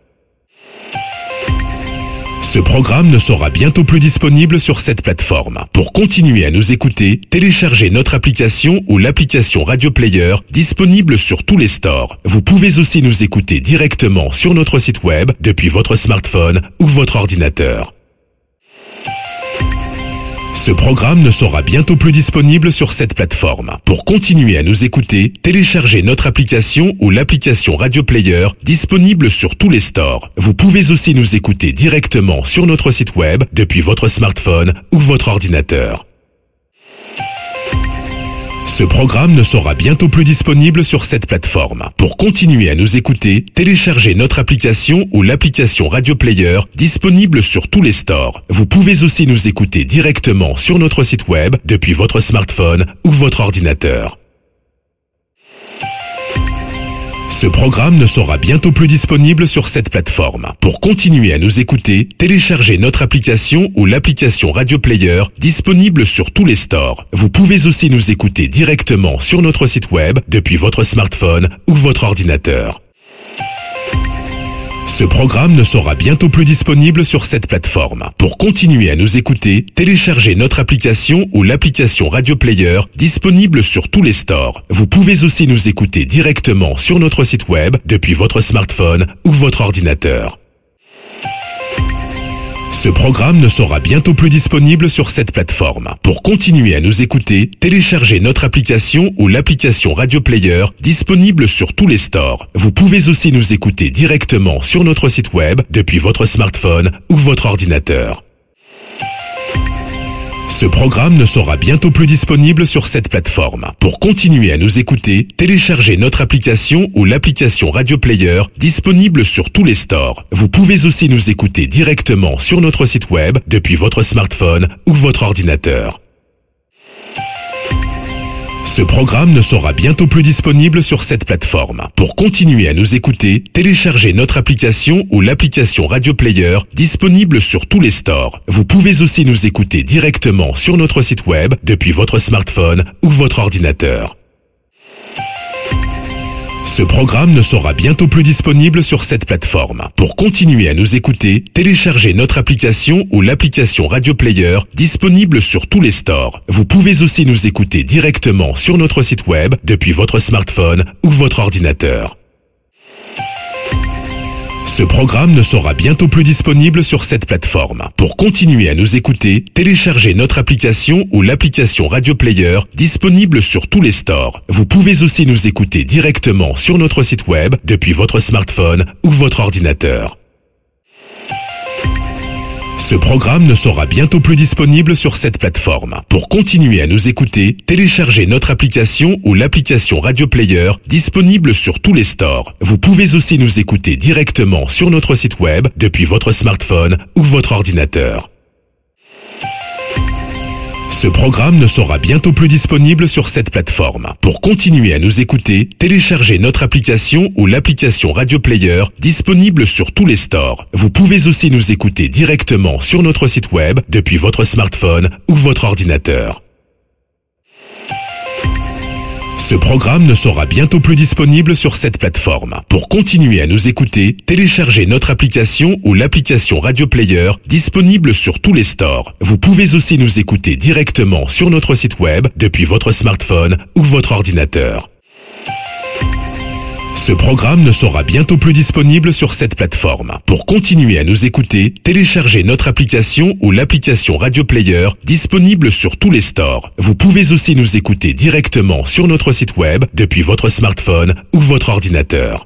[SPEAKER 1] Ce programme ne sera bientôt plus disponible sur cette plateforme. Pour continuer à nous écouter, téléchargez notre application ou l'application Radio Player disponible sur tous les stores. Vous pouvez aussi nous écouter directement sur notre site web depuis votre smartphone ou votre ordinateur. Ce programme ne sera bientôt plus disponible sur cette plateforme. Pour continuer à nous écouter, téléchargez notre application ou l'application Radio Player disponible sur tous les stores. Vous pouvez aussi nous écouter directement sur notre site web depuis votre smartphone ou votre ordinateur. Ce programme ne sera bientôt plus disponible sur cette plateforme. Pour continuer à nous écouter, téléchargez notre application ou l'application Radio Player disponible sur tous les stores. Vous pouvez aussi nous écouter directement sur notre site web depuis votre smartphone ou votre ordinateur. Ce programme ne sera bientôt plus disponible sur cette plateforme. Pour continuer à nous écouter, téléchargez notre application ou l'application Radio Player disponible sur tous les stores. Vous pouvez aussi nous écouter directement sur notre site web depuis votre smartphone ou votre ordinateur. Ce programme ne sera bientôt plus disponible sur cette plateforme. Pour continuer à nous écouter, téléchargez notre application ou l'application Radio Player disponible sur tous les stores. Vous pouvez aussi nous écouter directement sur notre site web depuis votre smartphone ou votre ordinateur. Ce programme ne sera bientôt plus disponible sur cette plateforme. Pour continuer à nous écouter, téléchargez notre application ou l'application Radio Player disponible sur tous les stores. Vous pouvez aussi nous écouter directement sur notre site web depuis votre smartphone ou votre ordinateur. Ce programme ne sera bientôt plus disponible sur cette plateforme. Pour continuer à nous écouter, téléchargez notre application ou l'application Radio Player disponible sur tous les stores. Vous pouvez aussi nous écouter directement sur notre site web depuis votre smartphone ou votre ordinateur. Ce programme ne sera bientôt plus disponible sur cette plateforme. Pour continuer à nous écouter, téléchargez notre application ou l'application Radio Player disponible sur tous les stores. Vous pouvez aussi nous écouter directement sur notre site web depuis votre smartphone ou votre ordinateur. Ce programme ne sera bientôt plus disponible sur cette plateforme. Pour continuer à nous écouter, téléchargez notre application ou l'application Radio Player disponible sur tous les stores. Vous pouvez aussi nous écouter directement sur notre site web depuis votre smartphone ou votre ordinateur. Ce programme ne sera bientôt plus disponible sur cette plateforme. Pour continuer à nous écouter, téléchargez notre application ou l'application Radio Player disponible sur tous les stores. Vous pouvez aussi nous écouter directement sur notre site web depuis votre smartphone ou votre ordinateur. Ce programme ne sera bientôt plus disponible sur cette plateforme. Pour continuer à nous écouter, téléchargez notre application ou l'application Radio Player disponible sur tous les stores. Vous pouvez aussi nous écouter directement sur notre site web depuis votre smartphone ou votre ordinateur. Ce programme ne sera bientôt plus disponible sur cette plateforme. Pour continuer à nous écouter, téléchargez notre application ou l'application Radio Player disponible sur tous les stores. Vous pouvez aussi nous écouter directement sur notre site web depuis votre smartphone ou votre ordinateur. Ce programme ne sera bientôt plus disponible sur cette plateforme. Pour continuer à nous écouter, téléchargez notre application ou l'application Radio Player disponible sur tous les stores. Vous pouvez aussi nous écouter directement sur notre site web depuis votre smartphone ou votre ordinateur. Ce programme ne sera bientôt plus disponible sur cette plateforme. Pour continuer à nous écouter, téléchargez notre application ou l'application Radio Player disponible sur tous les stores. Vous pouvez aussi nous écouter directement sur notre site web depuis votre smartphone ou votre ordinateur.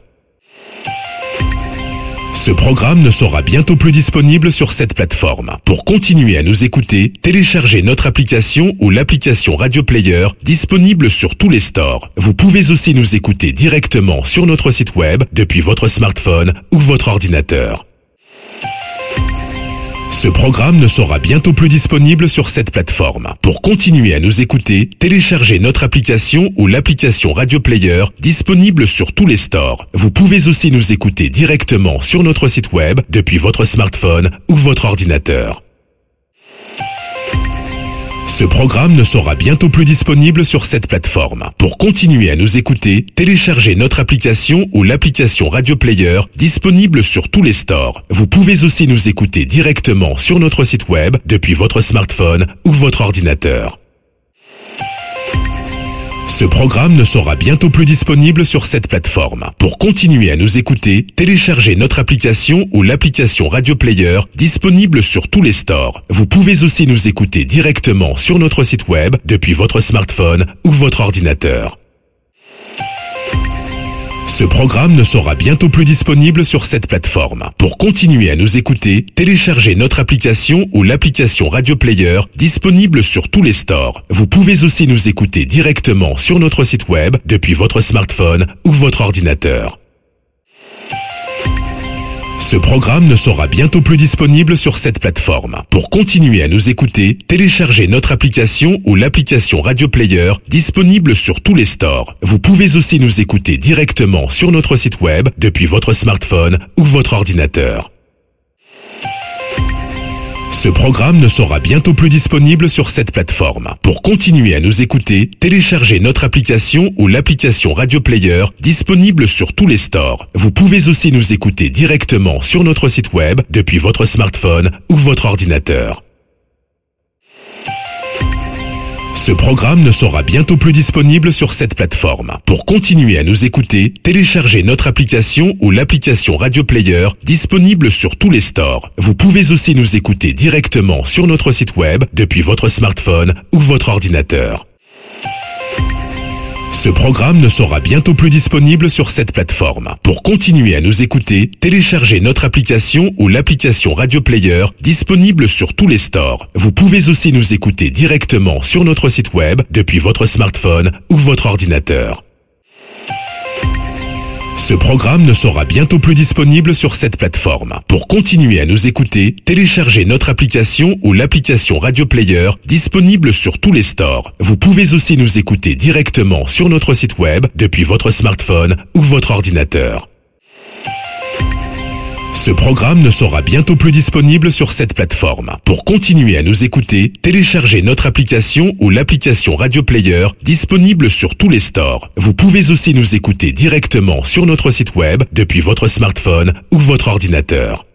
[SPEAKER 1] Ce programme ne sera bientôt plus disponible sur cette plateforme. Pour continuer à nous écouter, téléchargez notre application ou l'application Radio Player disponible sur tous les stores. Vous pouvez aussi nous écouter directement sur notre site web depuis votre smartphone ou votre ordinateur. Ce programme ne sera bientôt plus disponible sur cette plateforme. Pour continuer à nous écouter, téléchargez notre application ou l'application Radio Player disponible sur tous les stores. Vous pouvez aussi nous écouter directement sur notre site web depuis votre smartphone ou votre ordinateur. Ce programme ne sera bientôt plus disponible sur cette plateforme. Pour continuer à nous écouter, téléchargez notre application ou l'application Radio Player disponible sur tous les stores. Vous pouvez aussi nous écouter directement sur notre site web depuis votre smartphone ou votre ordinateur. Ce programme ne sera bientôt plus disponible sur cette plateforme. Pour continuer à nous écouter, téléchargez notre application ou l'application Radio Player disponible sur tous les stores. Vous pouvez aussi nous écouter directement sur notre site web depuis votre smartphone ou votre ordinateur. Ce programme ne sera bientôt plus disponible sur cette plateforme. Pour continuer à nous écouter, téléchargez notre application ou l'application Radio Player disponible sur tous les stores. Vous pouvez aussi nous écouter directement sur notre site web depuis votre smartphone ou votre ordinateur. Ce programme ne sera bientôt plus disponible sur cette plateforme. Pour continuer à nous écouter, téléchargez notre application ou l'application Radio Player disponible sur tous les stores. Vous pouvez aussi nous écouter directement sur notre site web depuis votre smartphone ou votre ordinateur. Ce programme ne sera bientôt plus disponible sur cette plateforme. Pour continuer à nous écouter, téléchargez notre application ou l'application Radio Player disponible sur tous les stores. Vous pouvez aussi nous écouter directement sur notre site web depuis votre smartphone ou votre ordinateur. Ce programme ne sera bientôt plus disponible sur cette plateforme. Pour continuer à nous écouter, téléchargez notre application ou l'application Radio Player disponible sur tous les stores. Vous pouvez aussi nous écouter directement sur notre site web depuis votre smartphone ou votre ordinateur. Ce programme ne sera bientôt plus disponible sur cette plateforme. Pour continuer à nous écouter, téléchargez notre application ou l'application Radio Player disponible sur tous les stores. Vous pouvez aussi nous écouter directement sur notre site web depuis votre smartphone ou votre ordinateur. Ce programme ne sera bientôt plus disponible sur cette plateforme. Pour continuer à nous écouter, téléchargez notre application ou l'application Radio Player disponible sur tous les stores. Vous pouvez aussi nous écouter directement sur notre site web depuis votre smartphone ou votre ordinateur. Ce programme ne sera bientôt plus disponible sur cette plateforme. Pour continuer à nous écouter, téléchargez notre application ou l'application Radio Player disponible sur tous les stores. Vous pouvez aussi nous écouter directement sur notre site web depuis votre smartphone ou votre ordinateur.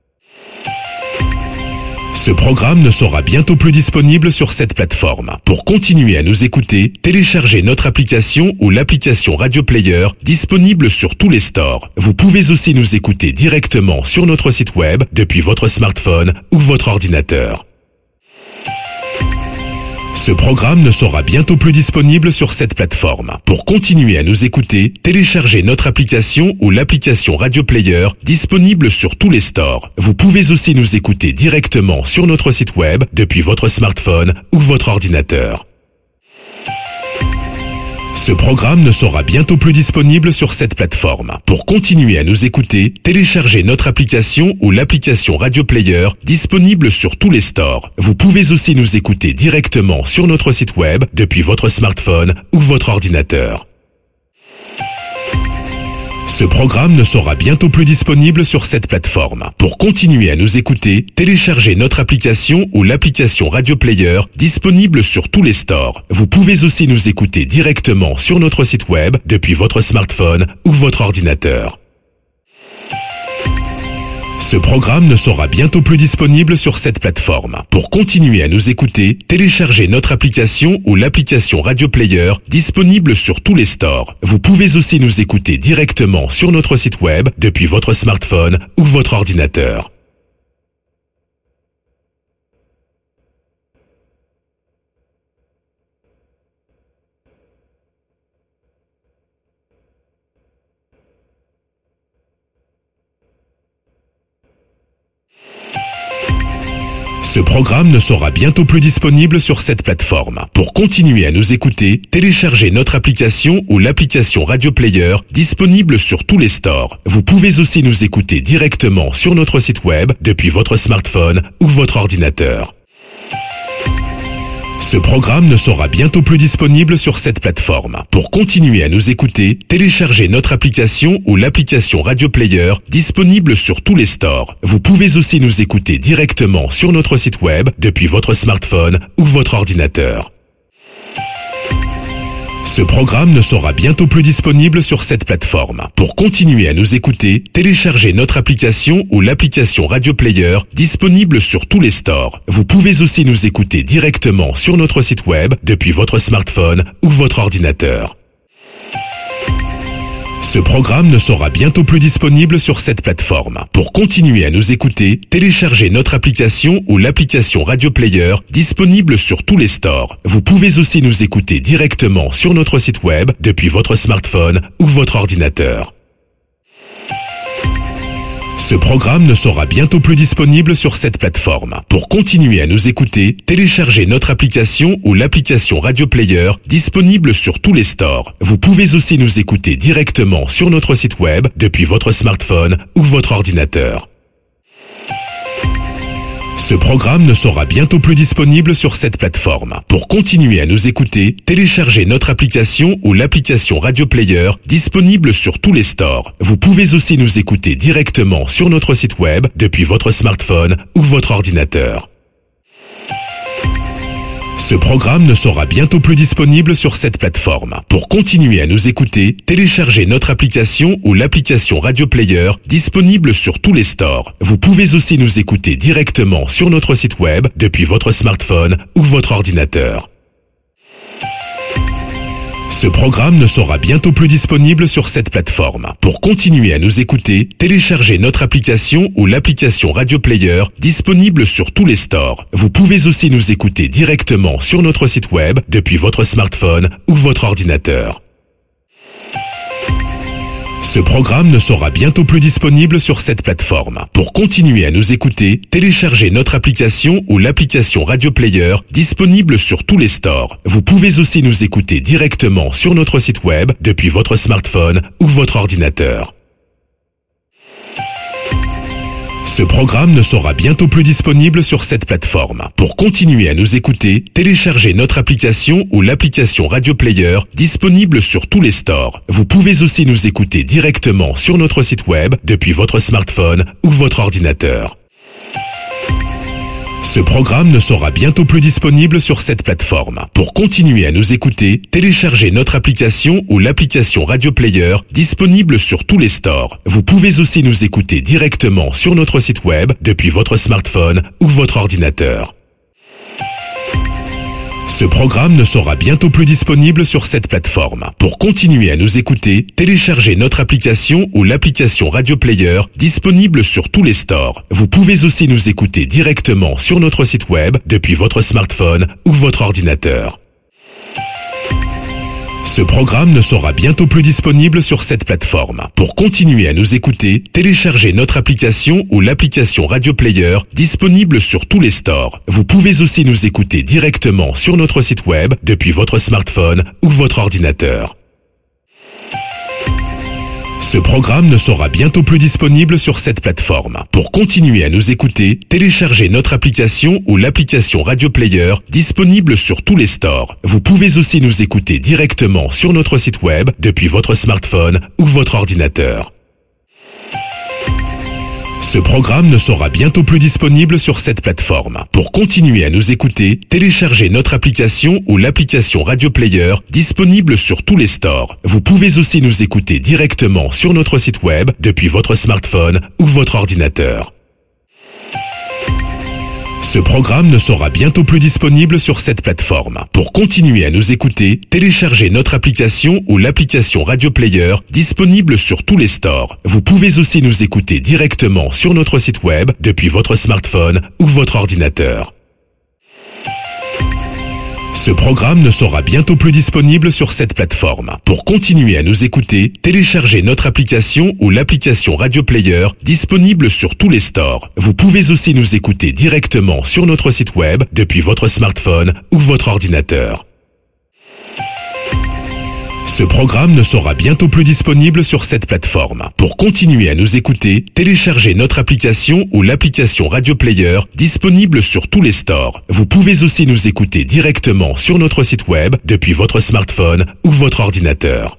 [SPEAKER 1] Ce programme ne sera bientôt plus disponible sur cette plateforme. Pour continuer à nous écouter, téléchargez notre application ou l'application Radio Player disponible sur tous les stores. Vous pouvez aussi nous écouter directement sur notre site web depuis votre smartphone ou votre ordinateur. Ce programme ne sera bientôt plus disponible sur cette plateforme. Pour continuer à nous écouter, téléchargez notre application ou l'application Radio Player disponible sur tous les stores. Vous pouvez aussi nous écouter directement sur notre site web depuis votre smartphone ou votre ordinateur. Ce programme ne sera bientôt plus disponible sur cette plateforme. Pour continuer à nous écouter, téléchargez notre application ou l'application Radio Player disponible sur tous les stores. Vous pouvez aussi nous écouter directement sur notre site web depuis votre smartphone ou votre ordinateur. Ce programme ne sera bientôt plus disponible sur cette plateforme. Pour continuer à nous écouter, téléchargez notre application ou l'application Radio Player disponible sur tous les stores. Vous pouvez aussi nous écouter directement sur notre site web depuis votre smartphone ou votre ordinateur. Ce programme ne sera bientôt plus disponible sur cette plateforme. Pour continuer à nous écouter, téléchargez notre application ou l'application Radio Player disponible sur tous les stores. Vous pouvez aussi nous écouter directement sur notre site web depuis votre smartphone ou votre ordinateur. Ce programme ne sera bientôt plus disponible sur cette plateforme. Pour continuer à nous écouter, téléchargez notre application ou l'application Radio Player disponible sur tous les stores. Vous pouvez aussi nous écouter directement sur notre site web depuis votre smartphone ou votre ordinateur. Ce programme ne sera bientôt plus disponible sur cette plateforme. Pour continuer à nous écouter, téléchargez notre application ou l'application Radio Player disponible sur tous les stores. Vous pouvez aussi nous écouter directement sur notre site web depuis votre smartphone ou votre ordinateur. Ce programme ne sera bientôt plus disponible sur cette plateforme. Pour continuer à nous écouter, téléchargez notre application ou l'application Radio Player disponible sur tous les stores. Vous pouvez aussi nous écouter directement sur notre site web depuis votre smartphone ou votre ordinateur. Ce programme ne sera bientôt plus disponible sur cette plateforme. Pour continuer à nous écouter, téléchargez notre application ou l'application Radio Player disponible sur tous les stores. Vous pouvez aussi nous écouter directement sur notre site web depuis votre smartphone ou votre ordinateur. Ce programme ne sera bientôt plus disponible sur cette plateforme. Pour continuer à nous écouter, téléchargez notre application ou l'application Radio Player disponible sur tous les stores. Vous pouvez aussi nous écouter directement sur notre site web depuis votre smartphone ou votre ordinateur. Ce programme ne sera bientôt plus disponible sur cette plateforme. Pour continuer à nous écouter, téléchargez notre application ou l'application Radio Player disponible sur tous les stores. Vous pouvez aussi nous écouter directement sur notre site web depuis votre smartphone ou votre ordinateur. Ce programme ne sera bientôt plus disponible sur cette plateforme. Pour continuer à nous écouter, téléchargez notre application ou l'application Radio Player disponible sur tous les stores. Vous pouvez aussi nous écouter directement sur notre site web depuis votre smartphone ou votre ordinateur. Ce programme ne sera bientôt plus disponible sur cette plateforme. Pour continuer à nous écouter, téléchargez notre application ou l'application Radio Player disponible sur tous les stores. Vous pouvez aussi nous écouter directement sur notre site web depuis votre smartphone ou votre ordinateur. Ce programme ne sera bientôt plus disponible sur cette plateforme. Pour continuer à nous écouter, téléchargez notre application ou l'application Radio Player disponible sur tous les stores. Vous pouvez aussi nous écouter directement sur notre site web depuis votre smartphone ou votre ordinateur. Ce programme ne sera bientôt plus disponible sur cette plateforme. Pour continuer à nous écouter, téléchargez notre application ou l'application Radio Player disponible sur tous les stores. Vous pouvez aussi nous écouter directement sur notre site web depuis votre smartphone ou votre ordinateur. Ce programme ne sera bientôt plus disponible sur cette plateforme. Pour continuer à nous écouter, téléchargez notre application ou l'application Radio Player disponible sur tous les stores. Vous pouvez aussi nous écouter directement sur notre site web depuis votre smartphone ou votre ordinateur. Ce programme ne sera bientôt plus disponible sur cette plateforme. Pour continuer à nous écouter, téléchargez notre application ou l'application Radio Player disponible sur tous les stores. Vous pouvez aussi nous écouter directement sur notre site web depuis votre smartphone ou votre ordinateur. Ce programme ne sera bientôt plus disponible sur cette plateforme. Pour continuer à nous écouter, téléchargez notre application ou l'application Radio Player disponible sur tous les stores. Vous pouvez aussi nous écouter directement sur notre site web depuis votre smartphone ou votre ordinateur. Ce programme ne sera bientôt plus disponible sur cette plateforme. Pour continuer à nous écouter, téléchargez notre application ou l'application Radio Player disponible sur tous les stores. Vous pouvez aussi nous écouter directement sur notre site web depuis votre smartphone ou votre ordinateur. Ce programme ne sera bientôt plus disponible sur cette plateforme. Pour continuer à nous écouter, téléchargez notre application ou l'application Radio Player disponible sur tous les stores. Vous pouvez aussi nous écouter directement sur notre site web depuis votre smartphone ou votre ordinateur. Ce programme ne sera bientôt plus disponible sur cette plateforme. Pour continuer à nous écouter, téléchargez notre application ou l'application Radio Player disponible sur tous les stores. Vous pouvez aussi nous écouter directement sur notre site web depuis votre smartphone ou votre ordinateur. Ce programme ne sera bientôt plus disponible sur cette plateforme. Pour continuer à nous écouter, téléchargez notre application ou l'application Radio Player disponible sur tous les stores. Vous pouvez aussi nous écouter directement sur notre site web depuis votre smartphone ou votre ordinateur. Ce programme ne sera bientôt plus disponible sur cette plateforme. Pour continuer à nous écouter, téléchargez notre application ou l'application Radio Player disponible sur tous les stores. Vous pouvez aussi nous écouter directement sur notre site web depuis votre smartphone ou votre ordinateur.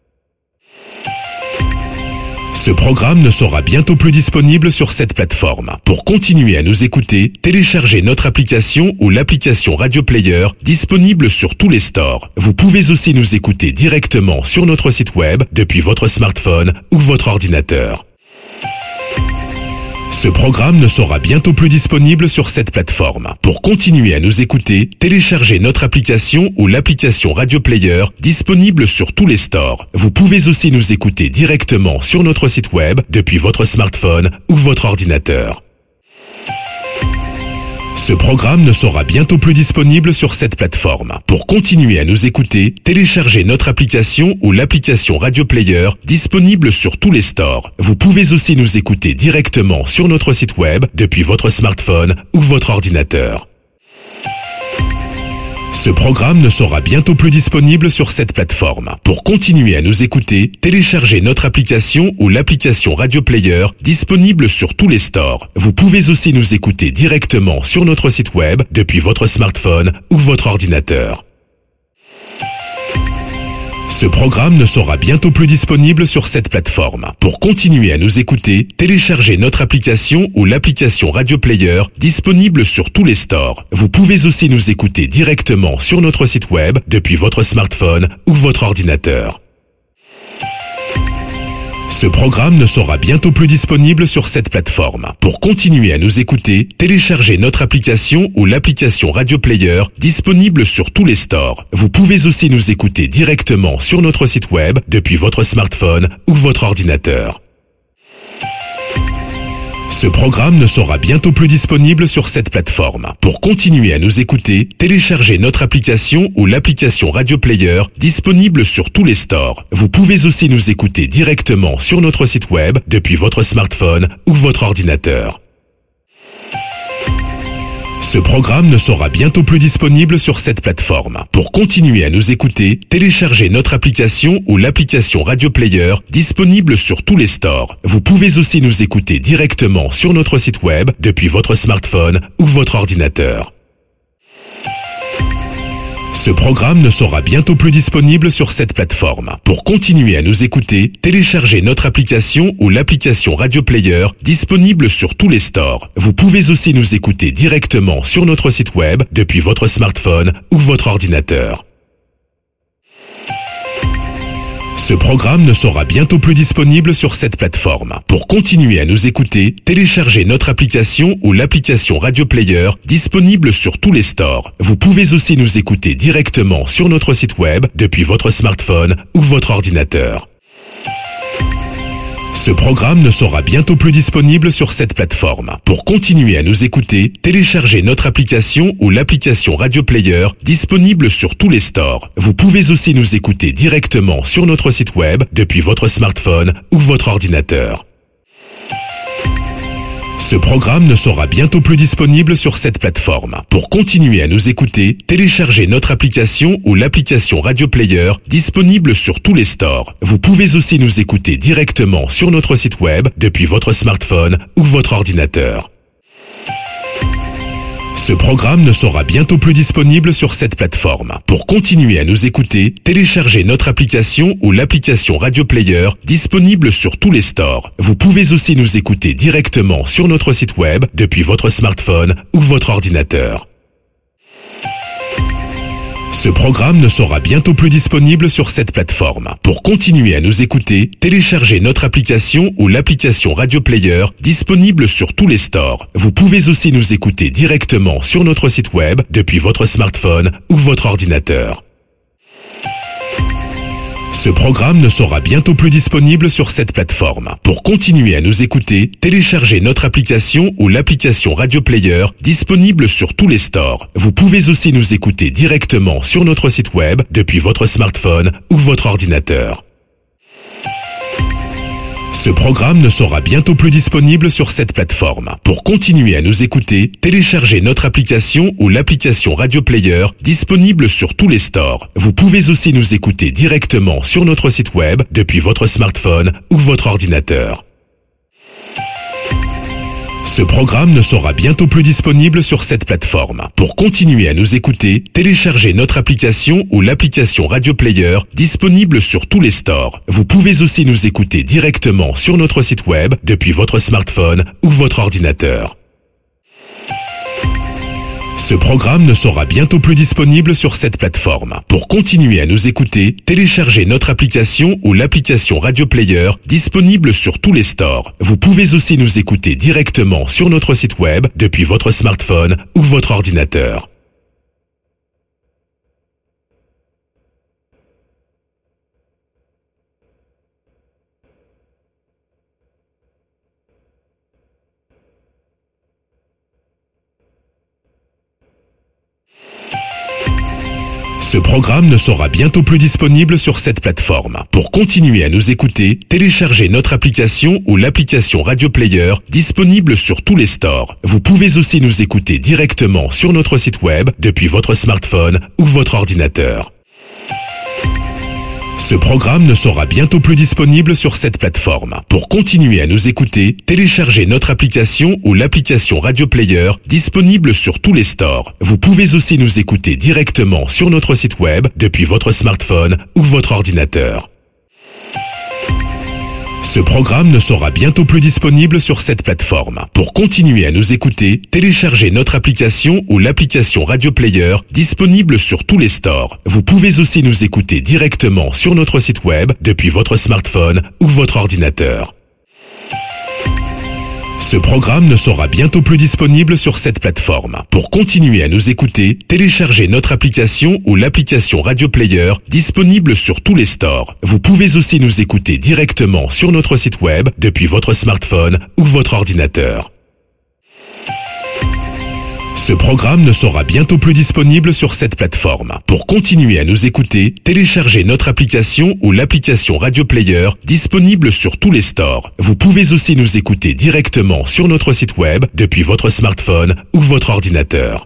[SPEAKER 1] Ce programme ne sera bientôt plus disponible sur cette plateforme. Pour continuer à nous écouter, téléchargez notre application ou l'application Radio Player disponible sur tous les stores. Vous pouvez aussi nous écouter directement sur notre site web depuis votre smartphone ou votre ordinateur. Ce programme ne sera bientôt plus disponible sur cette plateforme. Pour continuer à nous écouter, téléchargez notre application ou l'application Radio Player disponible sur tous les stores. Vous pouvez aussi nous écouter directement sur notre site web depuis votre smartphone ou votre ordinateur. Ce programme ne sera bientôt plus disponible sur cette plateforme. Pour continuer à nous écouter, téléchargez notre application ou l'application Radio Player disponible sur tous les stores. Vous pouvez aussi nous écouter directement sur notre site web depuis votre smartphone ou votre ordinateur. Ce programme ne sera bientôt plus disponible sur cette plateforme. Pour continuer à nous écouter, téléchargez notre application ou l'application Radio Player disponible sur tous les stores. Vous pouvez aussi nous écouter directement sur notre site web depuis votre smartphone ou votre ordinateur. Ce programme ne sera bientôt plus disponible sur cette plateforme. Pour continuer à nous écouter, téléchargez notre application ou l'application Radio Player disponible sur tous les stores. Vous pouvez aussi nous écouter directement sur notre site web depuis votre smartphone ou votre ordinateur. Ce programme ne sera bientôt plus disponible sur cette plateforme. Pour continuer à nous écouter, téléchargez notre application ou l'application Radio Player disponible sur tous les stores. Vous pouvez aussi nous écouter directement sur notre site web depuis votre smartphone ou votre ordinateur. Ce programme ne sera bientôt plus disponible sur cette plateforme. Pour continuer à nous écouter, téléchargez notre application ou l'application Radio Player disponible sur tous les stores. Vous pouvez aussi nous écouter directement sur notre site web depuis votre smartphone ou votre ordinateur. Ce programme ne sera bientôt plus disponible sur cette plateforme. Pour continuer à nous écouter, téléchargez notre application ou l'application Radio Player disponible sur tous les stores. Vous pouvez aussi nous écouter directement sur notre site web depuis votre smartphone ou votre ordinateur. Ce programme ne sera bientôt plus disponible sur cette plateforme. Pour continuer à nous écouter, téléchargez notre application ou l'application Radio Player disponible sur tous les stores. Vous pouvez aussi nous écouter directement sur notre site web depuis votre smartphone ou votre ordinateur. Ce programme ne sera bientôt plus disponible sur cette plateforme. Pour continuer à nous écouter, téléchargez notre application ou l'application Radio Player disponible sur tous les stores. Vous pouvez aussi nous écouter directement sur notre site web depuis votre smartphone ou votre ordinateur. Ce programme ne sera bientôt plus disponible sur cette plateforme. Pour continuer à nous écouter, téléchargez notre application ou l'application Radio Player disponible sur tous les stores. Vous pouvez aussi nous écouter directement sur notre site web depuis votre smartphone ou votre ordinateur. Ce programme ne sera bientôt plus disponible sur cette plateforme. Pour continuer à nous écouter, téléchargez notre application ou l'application Radio Player disponible sur tous les stores. Vous pouvez aussi nous écouter directement sur notre site web depuis votre smartphone ou votre ordinateur. Ce programme ne sera bientôt plus disponible sur cette plateforme. Pour continuer à nous écouter, téléchargez notre application ou l'application Radio Player disponible sur tous les stores. Vous pouvez aussi nous écouter directement sur notre site web depuis votre smartphone ou votre ordinateur. Ce programme ne sera bientôt plus disponible sur cette plateforme. Pour continuer à nous écouter, téléchargez notre application ou l'application Radio Player disponible sur tous les stores. Vous pouvez aussi nous écouter directement sur notre site web depuis votre smartphone ou votre ordinateur. Ce programme ne sera bientôt plus disponible sur cette plateforme. Pour continuer à nous écouter, téléchargez notre application ou l'application Radio Player disponible sur tous les stores. Vous pouvez aussi nous écouter directement sur notre site web depuis votre smartphone ou votre ordinateur. Ce programme ne sera bientôt plus disponible sur cette plateforme. Pour continuer à nous écouter, téléchargez notre application ou l'application Radio Player disponible sur tous les stores. Vous pouvez aussi nous écouter directement sur notre site web depuis votre smartphone ou votre ordinateur. Ce programme ne sera bientôt plus disponible sur cette plateforme. Pour continuer à nous écouter, téléchargez notre application ou l'application Radio Player disponible sur tous les stores. Vous pouvez aussi nous écouter directement sur notre site web depuis votre smartphone ou votre ordinateur. Ce programme ne sera bientôt plus disponible sur cette plateforme. Pour continuer à nous écouter, téléchargez notre application ou l'application Radio Player disponible sur tous les stores. Vous pouvez aussi nous écouter directement sur notre site web depuis votre smartphone ou votre ordinateur. Ce programme ne sera bientôt plus disponible sur cette plateforme. Pour continuer à nous écouter, téléchargez notre application ou l'application Radio Player disponible sur tous les stores. Vous pouvez aussi nous écouter directement sur notre site web depuis votre smartphone ou votre ordinateur. Ce programme ne sera bientôt plus disponible sur cette plateforme. Pour continuer à nous écouter, téléchargez notre application ou l'application Radio Player disponible sur tous les stores. Vous pouvez aussi nous écouter directement sur notre site web depuis votre smartphone ou votre ordinateur. Ce programme ne sera bientôt plus disponible sur cette plateforme. Pour continuer à nous écouter, téléchargez notre application ou l'application Radio Player disponible sur tous les stores. Vous pouvez aussi nous écouter directement sur notre site web depuis votre smartphone ou votre ordinateur. Ce programme ne sera bientôt plus disponible sur cette plateforme. Pour continuer à nous écouter, téléchargez notre application ou l'application Radio Player disponible sur tous les stores. Vous pouvez aussi nous écouter directement sur notre site web depuis votre smartphone ou votre ordinateur. Ce programme ne sera bientôt plus disponible sur cette plateforme. Pour continuer à nous écouter, téléchargez notre application ou l'application Radio Player disponible sur tous les stores. Vous pouvez aussi nous écouter directement sur notre site web depuis votre smartphone ou votre ordinateur.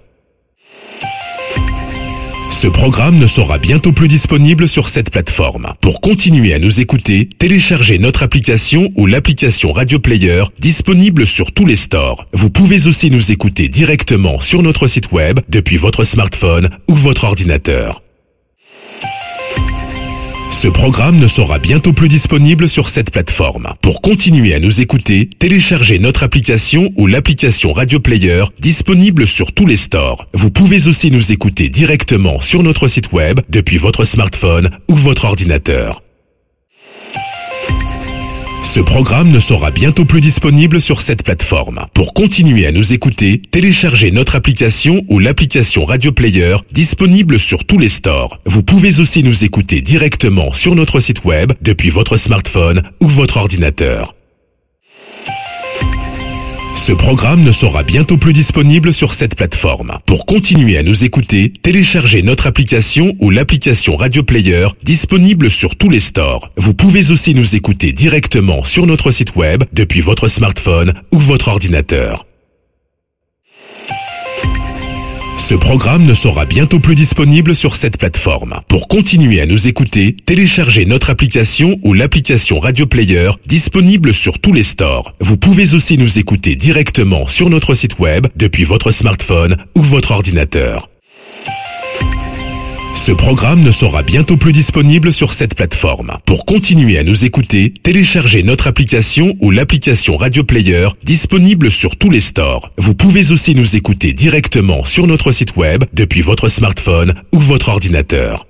[SPEAKER 1] Ce programme ne sera bientôt plus disponible sur cette plateforme. Pour continuer à nous écouter, téléchargez notre application ou l'application Radio Player disponible sur tous les stores. Vous pouvez aussi nous écouter directement sur notre site web depuis votre smartphone ou votre ordinateur. Ce programme ne sera bientôt plus disponible sur cette plateforme. Pour continuer à nous écouter, téléchargez notre application ou l'application Radio Player disponible sur tous les stores. Vous pouvez aussi nous écouter directement sur notre site web depuis votre smartphone ou votre ordinateur. Ce programme ne sera bientôt plus disponible sur cette plateforme. Pour continuer à nous écouter, téléchargez notre application ou l'application Radio Player disponible sur tous les stores. Vous pouvez aussi nous écouter directement sur notre site web depuis votre smartphone ou votre ordinateur. Ce programme ne sera bientôt plus disponible sur cette plateforme. Pour continuer à nous écouter, téléchargez notre application ou l'application Radio Player disponible sur tous les stores. Vous pouvez aussi nous écouter directement sur notre site web depuis votre smartphone ou votre ordinateur. Ce programme ne sera bientôt plus disponible sur cette plateforme. Pour continuer à nous écouter, téléchargez notre application ou l'application Radio Player disponible sur tous les stores. Vous pouvez aussi nous écouter directement sur notre site web depuis votre smartphone ou votre ordinateur. Ce programme ne sera bientôt plus disponible sur cette plateforme. Pour continuer à nous écouter, téléchargez notre application ou l'application Radio Player disponible sur tous les stores. Vous pouvez aussi nous écouter directement sur notre site web depuis votre smartphone ou votre ordinateur.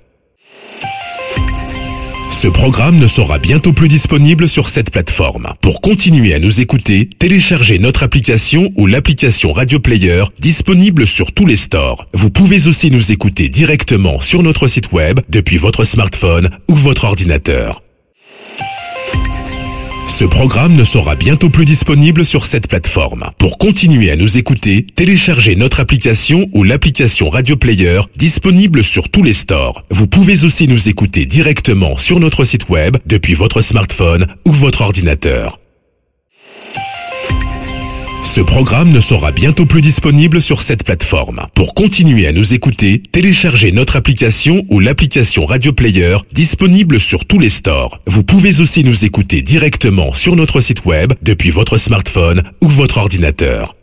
[SPEAKER 1] Ce programme ne sera bientôt plus disponible sur cette plateforme. Pour continuer à nous écouter, téléchargez notre application ou l'application Radio Player disponible sur tous les stores. Vous pouvez aussi nous écouter directement sur notre site web depuis votre smartphone ou votre ordinateur. Ce programme ne sera bientôt plus disponible sur cette plateforme. Pour continuer à nous écouter, téléchargez notre application ou l'application Radio Player disponible sur tous les stores. Vous pouvez aussi nous écouter directement sur notre site web depuis votre smartphone ou votre ordinateur. Ce programme ne sera bientôt plus disponible sur cette plateforme. Pour continuer à nous écouter, téléchargez notre application ou l'application Radio Player disponible sur tous les stores. Vous pouvez aussi nous écouter directement sur notre site web depuis votre smartphone ou votre ordinateur.